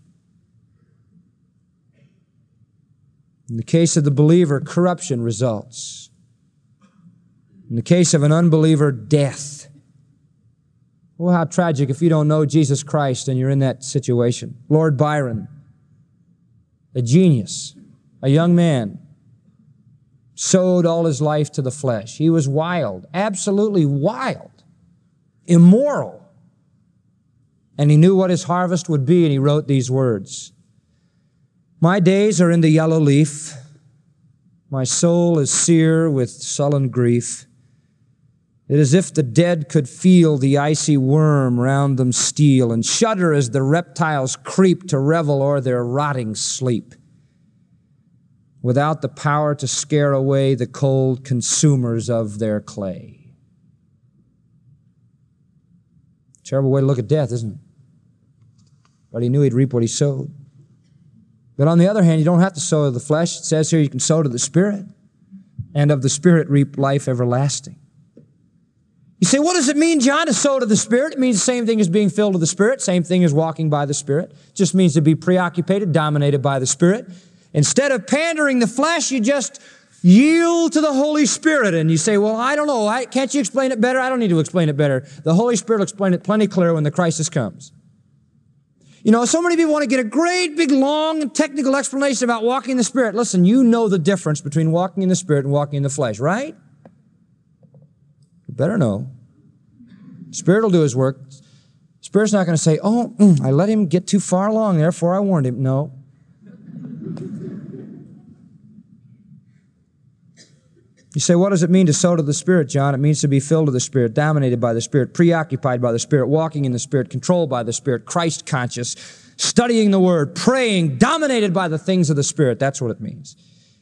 In the case of the believer, corruption results. In the case of an unbeliever, death. Oh, how tragic if you don't know Jesus Christ and you're in that situation. Lord Byron, a genius, a young man, sowed all his life to the flesh. He was wild, absolutely wild, immoral. And he knew what his harvest would be, and he wrote these words: "My days are in the yellow leaf. My soul is sere with sullen grief. It is if the dead could feel the icy worm round them steal, and shudder as the reptiles creep to revel o'er their rotting sleep, without the power to scare away the cold consumers of their clay." Terrible way to look at death, isn't it? But he knew he'd reap what he sowed. But on the other hand, you don't have to sow to the flesh. It says here you can sow to the Spirit, and of the Spirit reap life everlasting. You say, what does it mean, John, to sow to the Spirit? It means the same thing as being filled with the Spirit, same thing as walking by the Spirit. It just means to be preoccupied, dominated by the Spirit. Instead of pandering the flesh, you just yield to the Holy Spirit. And you say, well, I don't know. I, can't you explain it better? I don't need to explain it better. The Holy Spirit will explain it plenty clearer when the crisis comes. You know, so many people want to get a great, big, long, and technical explanation about walking in the Spirit. Listen, you know the difference between walking in the Spirit and walking in the flesh, right? You better know. Spirit will do His work. Spirit's not going to say, oh, mm, I let him get too far along, therefore I warned him. No. You say, what does it mean to sow to the Spirit, John? It means to be filled with the Spirit, dominated by the Spirit, preoccupied by the Spirit, walking in the Spirit, controlled by the Spirit, Christ conscious, studying the Word, praying, dominated by the things of the Spirit. That's what it means.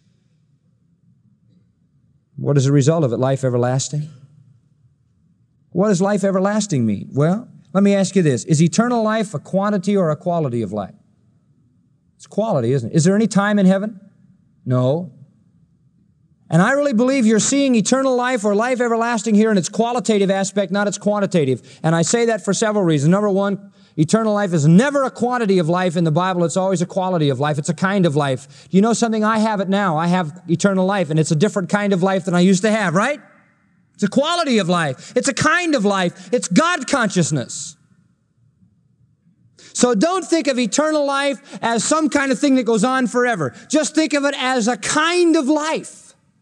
What is the result of it? Life everlasting. What does life everlasting mean? Well, Let me ask you this. Is eternal life a quantity or a quality of life? It's quality, isn't it? Is there any time in heaven? No. And I really believe you're seeing eternal life or life everlasting here in its qualitative aspect, not its quantitative. And I say that for several reasons. Number one, eternal life is never a quantity of life in the Bible. It's always a quality of life. It's a kind of life. Do you know something? I have it now. I have eternal life, and it's a different kind of life than I used to have, right? It's a quality of life. It's a kind of life. It's God consciousness. So don't think of eternal life as some kind of thing that goes on forever. Just think of it as a kind of life.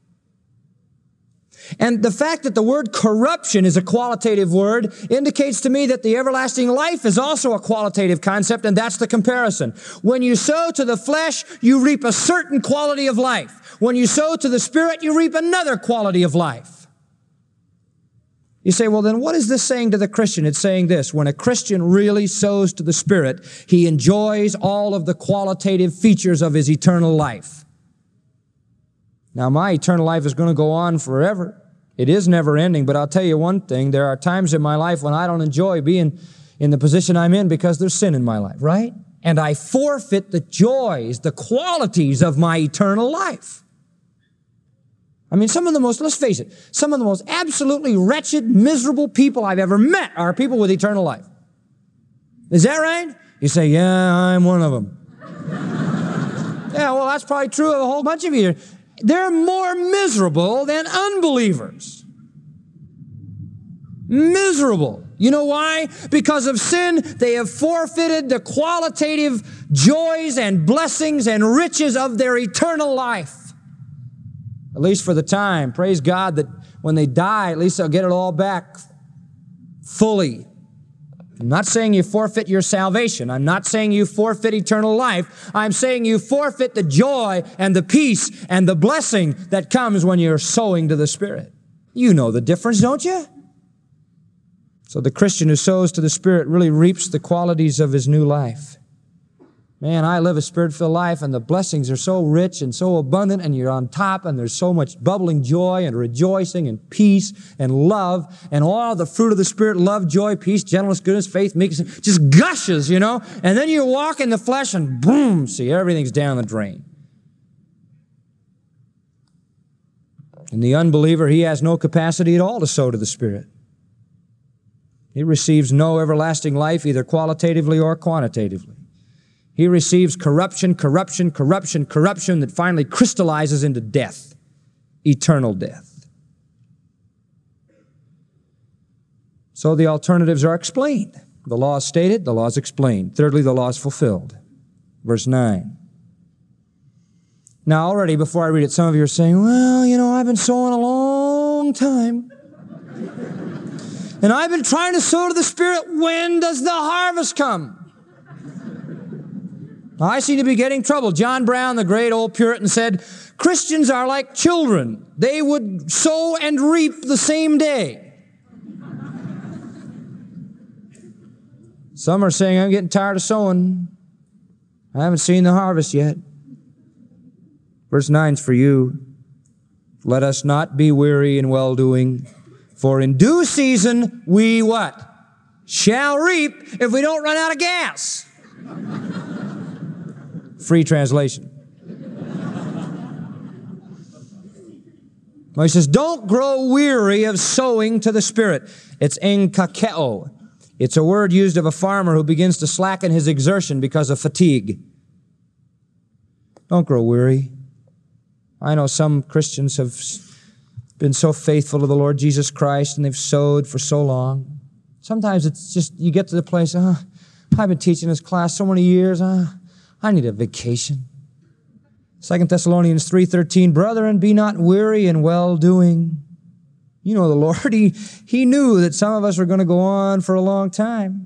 And the fact that the word corruption is a qualitative word indicates to me that the everlasting life is also a qualitative concept, and that's the comparison. When you sow to the flesh, you reap a certain quality of life. When you sow to the Spirit, you reap another quality of life. You say, well, then what is this saying to the Christian? It's saying this: when a Christian really sows to the Spirit, he enjoys all of the qualitative features of his eternal life. Now, my eternal life is going to go on forever. It is never ending, but I'll tell you one thing. There are times in my life when I don't enjoy being in the position I'm in because there's sin in my life, right? And I forfeit the joys, the qualities of my eternal life. I mean, some of the most, let's face it, some of the most absolutely wretched, miserable people I've ever met are people with eternal life. Is that right? You say, yeah, I'm one of them. Yeah, well, that's probably true of a whole bunch of you. They're more miserable than unbelievers. Miserable. You know why? Because of sin, they have forfeited the qualitative joys and blessings and riches of their eternal life. At least for the time. Praise God that when they die, at least they'll get it all back fully. I'm not saying you forfeit your salvation. I'm not saying you forfeit eternal life. I'm saying you forfeit the joy and the peace and the blessing that comes when you're sowing to the Spirit. You know the difference, don't you? So the Christian who sows to the Spirit really reaps the qualities of his new life. Man, I live a Spirit-filled life, and the blessings are so rich and so abundant, and you're on top, and there's so much bubbling joy and rejoicing and peace and love, and all the fruit of the Spirit, love, joy, peace, gentleness, goodness, faith, meekness, just gushes, you know? And then you walk in the flesh, and boom, see, everything's down the drain. And the unbeliever, he has no capacity at all to sow to the Spirit. He receives no everlasting life, either qualitatively or quantitatively. He receives corruption, corruption, corruption, corruption that finally crystallizes into death, eternal death. So the alternatives are explained. The law is stated, the law is explained. Thirdly, the law is fulfilled. Verse nine. Now already, before I read it, some of you are saying, well, you know, I've been sowing a long time. And I've been trying to sow to the Spirit. When does the harvest come? I seem to be getting trouble. John Brown, the great old Puritan, said, Christians are like children. They would sow and reap the same day. Some are saying, I'm getting tired of sowing. I haven't seen the harvest yet. Verse nine's for you. Let us not be weary in well-doing, for in due season we what? Shall reap if we don't run out of gas. Free translation. Well, he says, don't grow weary of sowing to the Spirit. It's enkakeo. It's a word used of a farmer who begins to slacken his exertion because of fatigue. Don't grow weary. I know some Christians have been so faithful to the Lord Jesus Christ, and they've sowed for so long. Sometimes it's just, you get to the place, oh, I've been teaching this class so many years, oh, I need a vacation. Second Thessalonians three thirteen, brethren, be not weary in well-doing. You know the Lord, he, he knew that some of us were going to go on for a long time.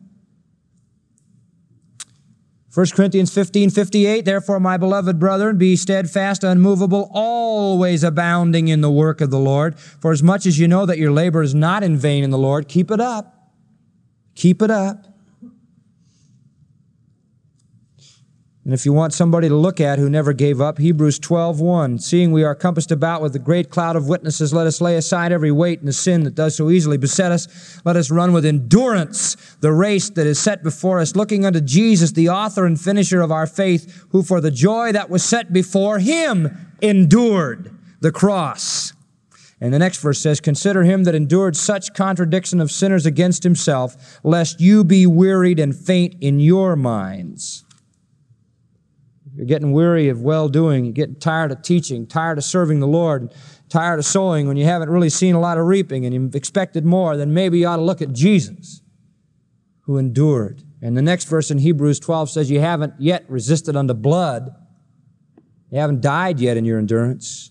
First Corinthians fifteen fifty-eight, therefore, my beloved brethren, be steadfast, unmovable, always abounding in the work of the Lord. For as much as you know that your labor is not in vain in the Lord, keep it up. Keep it up. And if you want somebody to look at who never gave up, Hebrews twelve one, seeing we are compassed about with a great cloud of witnesses, let us lay aside every weight and the sin that does so easily beset us. Let us run with endurance the race that is set before us, looking unto Jesus, the author and finisher of our faith, who for the joy that was set before him endured the cross. And the next verse says, consider him that endured such contradiction of sinners against himself, lest you be wearied and faint in your minds. You're getting weary of well-doing, you're getting tired of teaching, tired of serving the Lord, tired of sowing when you haven't really seen a lot of reaping and you've expected more, then maybe you ought to look at Jesus, who endured. And the next verse in Hebrews twelve says, you haven't yet resisted unto blood. You haven't died yet in your endurance.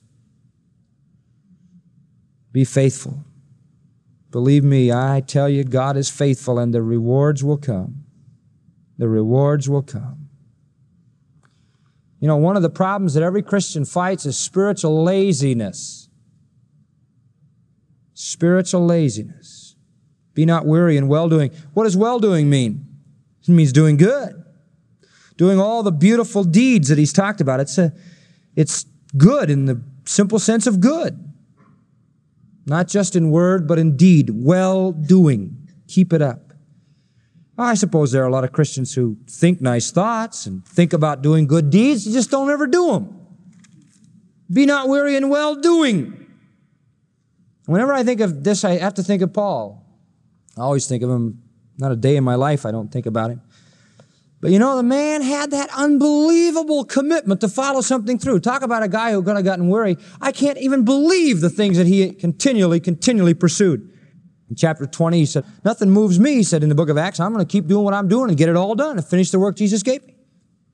Be faithful. Believe me, I tell you, God is faithful and the rewards will come. The rewards will come. You know, one of the problems that every Christian fights is spiritual laziness. Spiritual laziness. Be not weary in well-doing. What does well-doing mean? It means doing good. Doing all the beautiful deeds that he's talked about. It's a, it's good in the simple sense of good. Not just in word, but in deed. Well-doing. Keep it up. I suppose there are a lot of Christians who think nice thoughts and think about doing good deeds, you just don't ever do them. Be not weary in well-doing. Whenever I think of this, I have to think of Paul. I always think of him, not a day in my life I don't think about him. But you know, the man had that unbelievable commitment to follow something through. Talk about a guy who could have gotten weary. I can't even believe the things that he continually, continually pursued. In chapter twenty, he said, nothing moves me, he said in the book of Acts. I'm going to keep doing what I'm doing and get it all done and finish the work Jesus gave me.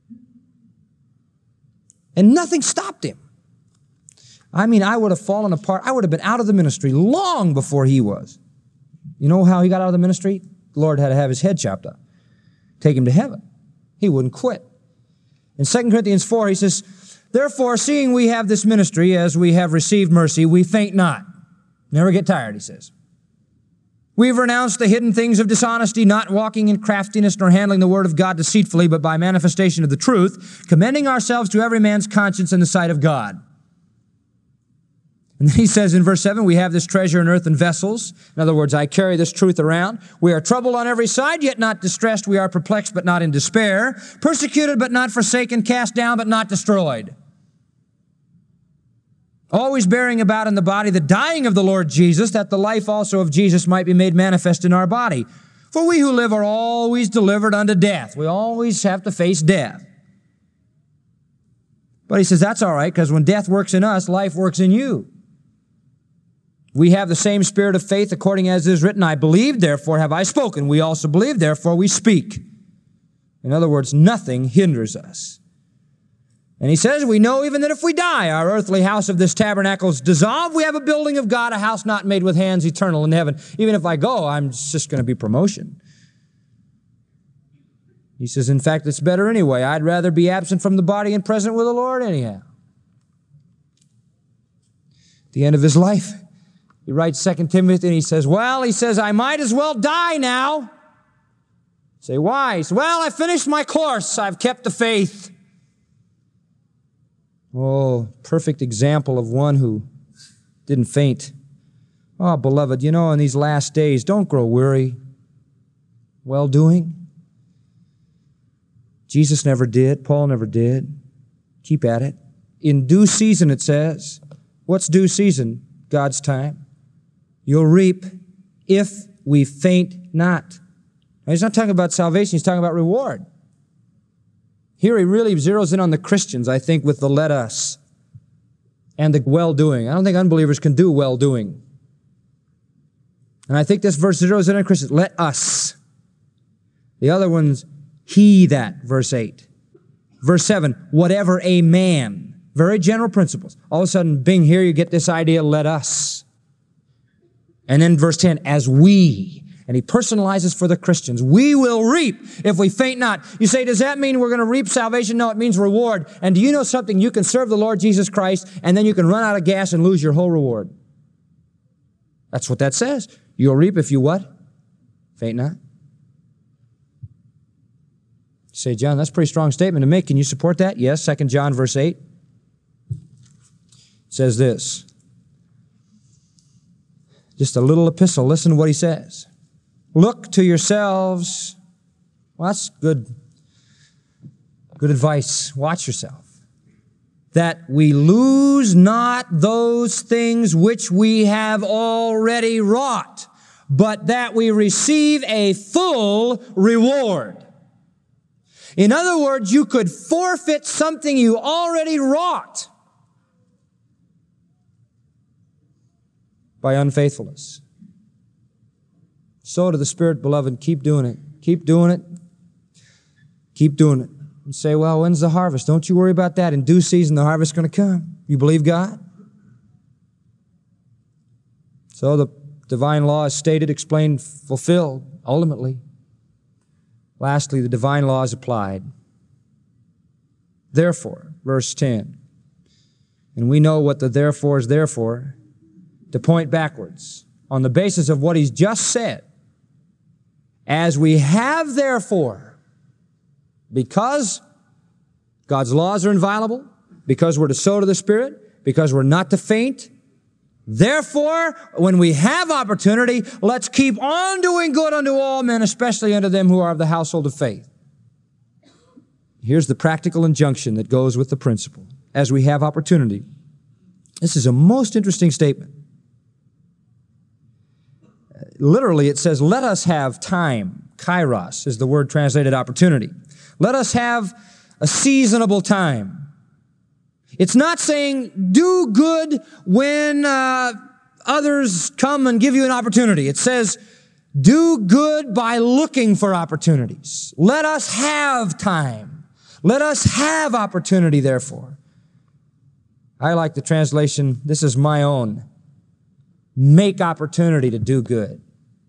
And nothing stopped him. I mean, I would have fallen apart. I would have been out of the ministry long before he was. You know how he got out of the ministry? The Lord had to have his head chopped off. Take him to heaven. He wouldn't quit. In Second Corinthians four, he says, therefore, seeing we have this ministry, as we have received mercy, we faint not. Never get tired, he says. We've renounced the hidden things of dishonesty, not walking in craftiness, nor handling the word of God deceitfully, but by manifestation of the truth, commending ourselves to every man's conscience in the sight of God. And then he says in verse seven, we have this treasure in earthen vessels. In other words, I carry this truth around. We are troubled on every side, yet not distressed. We are perplexed, but not in despair. Persecuted, but not forsaken. Cast down, but not destroyed. Always bearing about in the body the dying of the Lord Jesus, that the life also of Jesus might be made manifest in our body. For we who live are always delivered unto death. We always have to face death. But he says that's all right, because when death works in us, life works in you. We have the same spirit of faith, according as it is written, I believe, therefore have I spoken. We also believe, therefore we speak. In other words, nothing hinders us. And he says, we know even that if we die, our earthly house of this tabernacle is dissolved. We have a building of God, a house not made with hands, eternal in heaven. Even if I go, I'm just going to be promotion. He says, in fact, it's better anyway. I'd rather be absent from the body and present with the Lord anyhow. At the end of his life, he writes Second Timothy and he says, well, he says, I might as well die now. Say, why? He says, well, I finished my course. I've kept the faith. Oh, perfect example of one who didn't faint. Oh, beloved, you know, in these last days, don't grow weary. Well-doing. Jesus never did. Paul never did. Keep at it. In due season, it says. What's due season? God's time. You'll reap if we faint not. Now, he's not talking about salvation. He's talking about reward. Here he really zeroes in on the Christians, I think, with the let us and the well-doing. I don't think unbelievers can do well-doing. And I think this verse zeroes in on Christians. Let us. The other one's he that, verse eight. Verse seven, whatever a man. Very general principles. All of a sudden, bing, here you get this idea, let us. And then verse ten, as we. And he personalizes for the Christians. We will reap if we faint not. You say, does that mean we're going to reap salvation? No, it means reward. And do you know something? You can serve the Lord Jesus Christ, and then you can run out of gas and lose your whole reward. That's what that says. You'll reap if you what? Faint not. say, John, that's a pretty strong statement to make. Can you support that? Yes, Second John verse eight. It says this. Just a little epistle. Listen to what he says. Look to yourselves. Well, that's good, good advice. Watch yourself. That we lose not those things which we have already wrought, but that we receive a full reward. In other words, you could forfeit something you already wrought by unfaithfulness. So to the Spirit, beloved, keep doing it. Keep doing it. Keep doing it. And say, well, when's the harvest? Don't you worry about that. In due season, the harvest is going to come. You believe God? So the divine law is stated, explained, fulfilled, ultimately. Lastly, the divine law is applied. Therefore, verse ten. And we know what the therefore is there for, to point backwards on the basis of what he's just said. As we have therefore, because God's laws are inviolable, because we're to sow to the Spirit, because we're not to faint, therefore, when we have opportunity, let's keep on doing good unto all men, especially unto them who are of the household of faith. Here's the practical injunction that goes with the principle. As we have opportunity. This is a most interesting statement. Literally, it says, let us have time. Kairos is the word translated opportunity. Let us have a seasonable time. It's not saying do good when uh, others come and give you an opportunity. It says do good by looking for opportunities. Let us have time. Let us have opportunity, therefore. I like the translation, this is my own. Make opportunity to do good.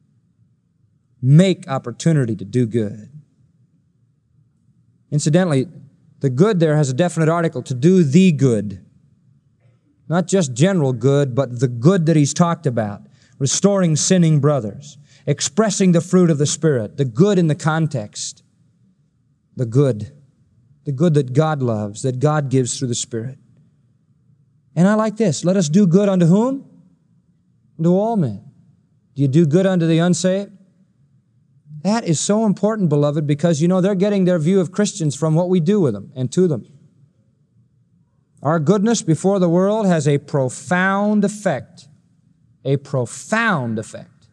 Make opportunity to do good. Incidentally, the good there has a definite article, to do the good. Not just general good, but the good that he's talked about. Restoring sinning brothers. Expressing the fruit of the Spirit. The good in the context. The good. The good that God loves, that God gives through the Spirit. And I like this. Let us do good unto whom? Unto all men. Do you do good unto the unsaved? That is so important, beloved, because, you know, they're getting their view of Christians from what we do with them and to them. Our goodness before the world has a profound effect. A profound effect.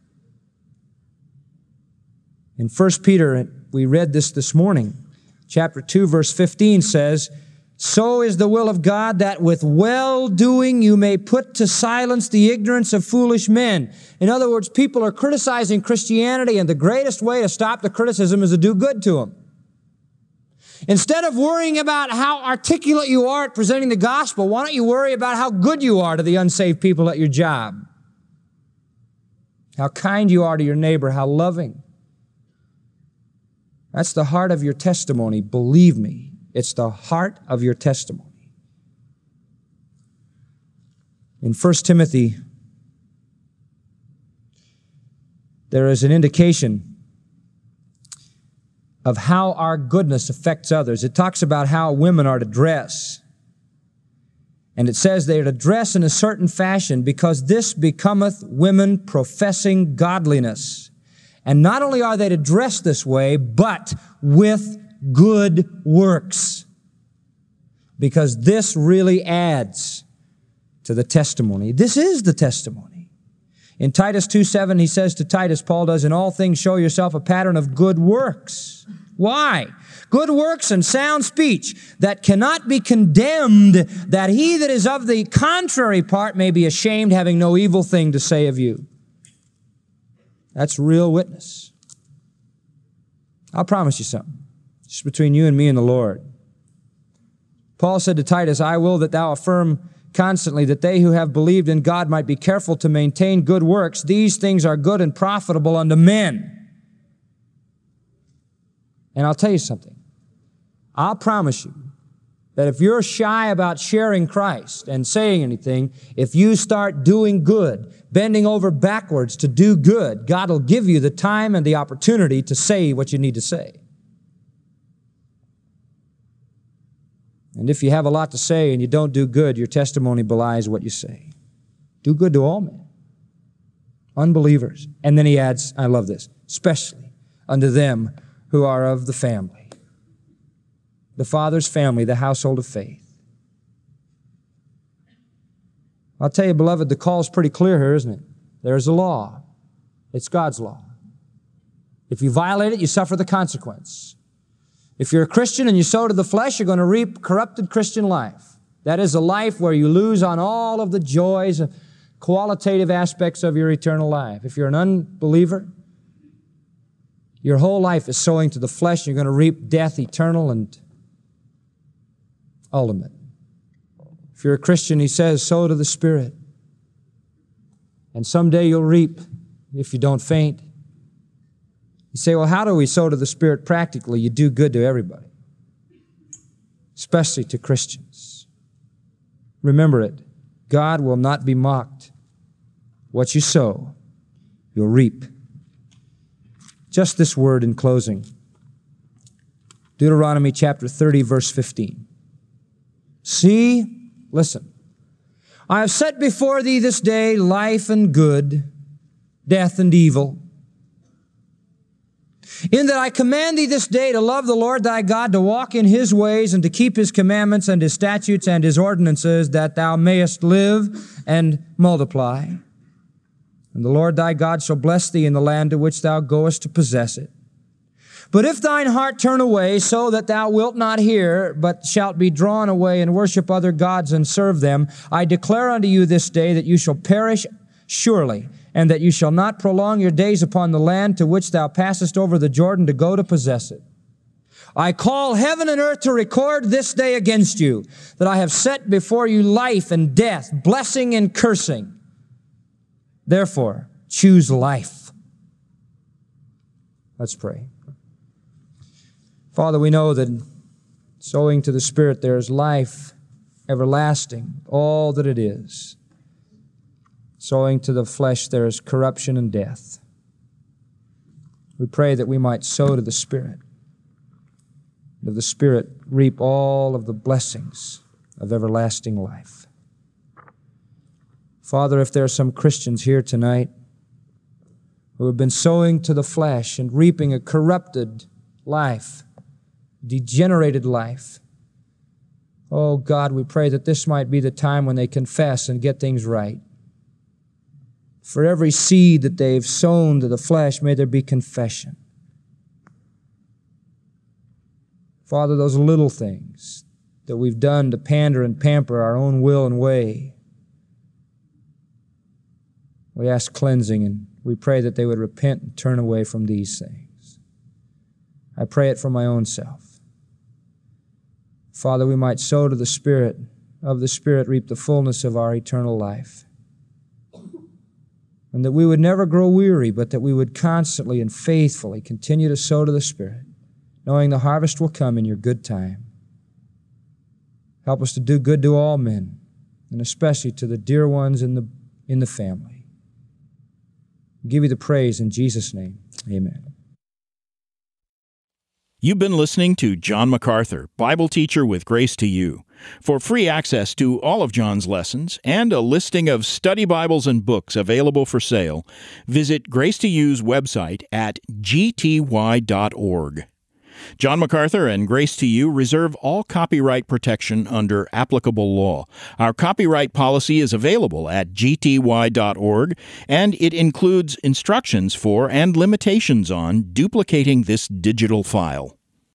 In First Peter, we read this this morning, chapter two, verse fifteen says, so is the will of God that with well-doing you may put to silence the ignorance of foolish men. In other words, people are criticizing Christianity, and the greatest way to stop the criticism is to do good to them. Instead of worrying about how articulate you are at presenting the gospel, why don't you worry about how good you are to the unsaved people at your job? How kind you are to your neighbor, how loving. That's the heart of your testimony, believe me. It's the heart of your testimony. In First Timothy, there is an indication of how our goodness affects others. It talks about how women are to dress. And it says they are to dress in a certain fashion because this becometh women professing godliness. And not only are they to dress this way, but with good works, because this really adds to the testimony. This is the testimony. In Titus two seven, he says to Titus, Paul does, in all things show yourself a pattern of good works. Why? Good works and sound speech that cannot be condemned, that he that is of the contrary part may be ashamed, having no evil thing to say of you. That's real witness. I'll promise you something. It's between you and me and the Lord. Paul said to Titus, I will that thou affirm constantly that they who have believed in God might be careful to maintain good works. These things are good and profitable unto men. And I'll tell you something. I'll promise you that if you're shy about sharing Christ and saying anything, if you start doing good, bending over backwards to do good, God will give you the time and the opportunity to say what you need to say. And if you have a lot to say and you don't do good, your testimony belies what you say. Do good to all men, unbelievers. And then he adds, I love this, especially unto them who are of the family, the Father's family, the household of faith. I'll tell you, beloved, the call's pretty clear here, isn't it? There's a law. It's God's law. If you violate it, you suffer the consequence. If you're a Christian and you sow to the flesh, you're going to reap corrupted Christian life. That is a life where you lose on all of the joys and qualitative aspects of your eternal life. If you're an unbeliever, your whole life is sowing to the flesh. You're going to reap death eternal and ultimate. If you're a Christian, he says, sow to the Spirit. And someday you'll reap if you don't faint. You say, well, how do we sow to the Spirit practically? You do good to everybody, especially to Christians. Remember it. God will not be mocked. What you sow, you'll reap. Just this word in closing. Deuteronomy chapter thirty, verse fifteen. See, listen, I have set before thee this day life and good, death and evil. In that I command thee this day to love the Lord thy God, to walk in His ways, and to keep His commandments and His statutes and His ordinances, that thou mayest live and multiply. And the Lord thy God shall bless thee in the land to which thou goest to possess it. But if thine heart turn away, so that thou wilt not hear, but shalt be drawn away and worship other gods and serve them, I declare unto you this day that you shall perish surely, and that you shall not prolong your days upon the land to which thou passest over the Jordan to go to possess it. I call heaven and earth to record this day against you, that I have set before you life and death, blessing and cursing. Therefore, choose life. Let's pray. Father, we know that sowing to the Spirit there is life everlasting, all that it is. Sowing to the flesh there is corruption and death. We pray that we might sow to the Spirit, and of the Spirit reap all of the blessings of everlasting life. Father, if there are some Christians here tonight who have been sowing to the flesh and reaping a corrupted life, degenerated life, oh God, we pray that this might be the time when they confess and get things right. For every seed that they've sown to the flesh, may there be confession. Father, those little things that we've done to pander and pamper our own will and way, we ask cleansing, and we pray that they would repent and turn away from these things. I pray it for my own self. Father, we might sow to the Spirit, of the Spirit reap the fullness of our eternal life. And that we would never grow weary, but that we would constantly and faithfully continue to sow to the Spirit, knowing the harvest will come in your good time. Help us to do good to all men, and especially to the dear ones in the, in the family. We give you the praise in Jesus' name. Amen. You've been listening to John MacArthur, Bible teacher with Grace to You. For free access to all of John's lessons and a listing of study Bibles and books available for sale, visit Grace to You's website at g t y dot org. John MacArthur and Grace to You reserve all copyright protection under applicable law. Our copyright policy is available at g t y dot org, and it includes instructions for and limitations on duplicating this digital file.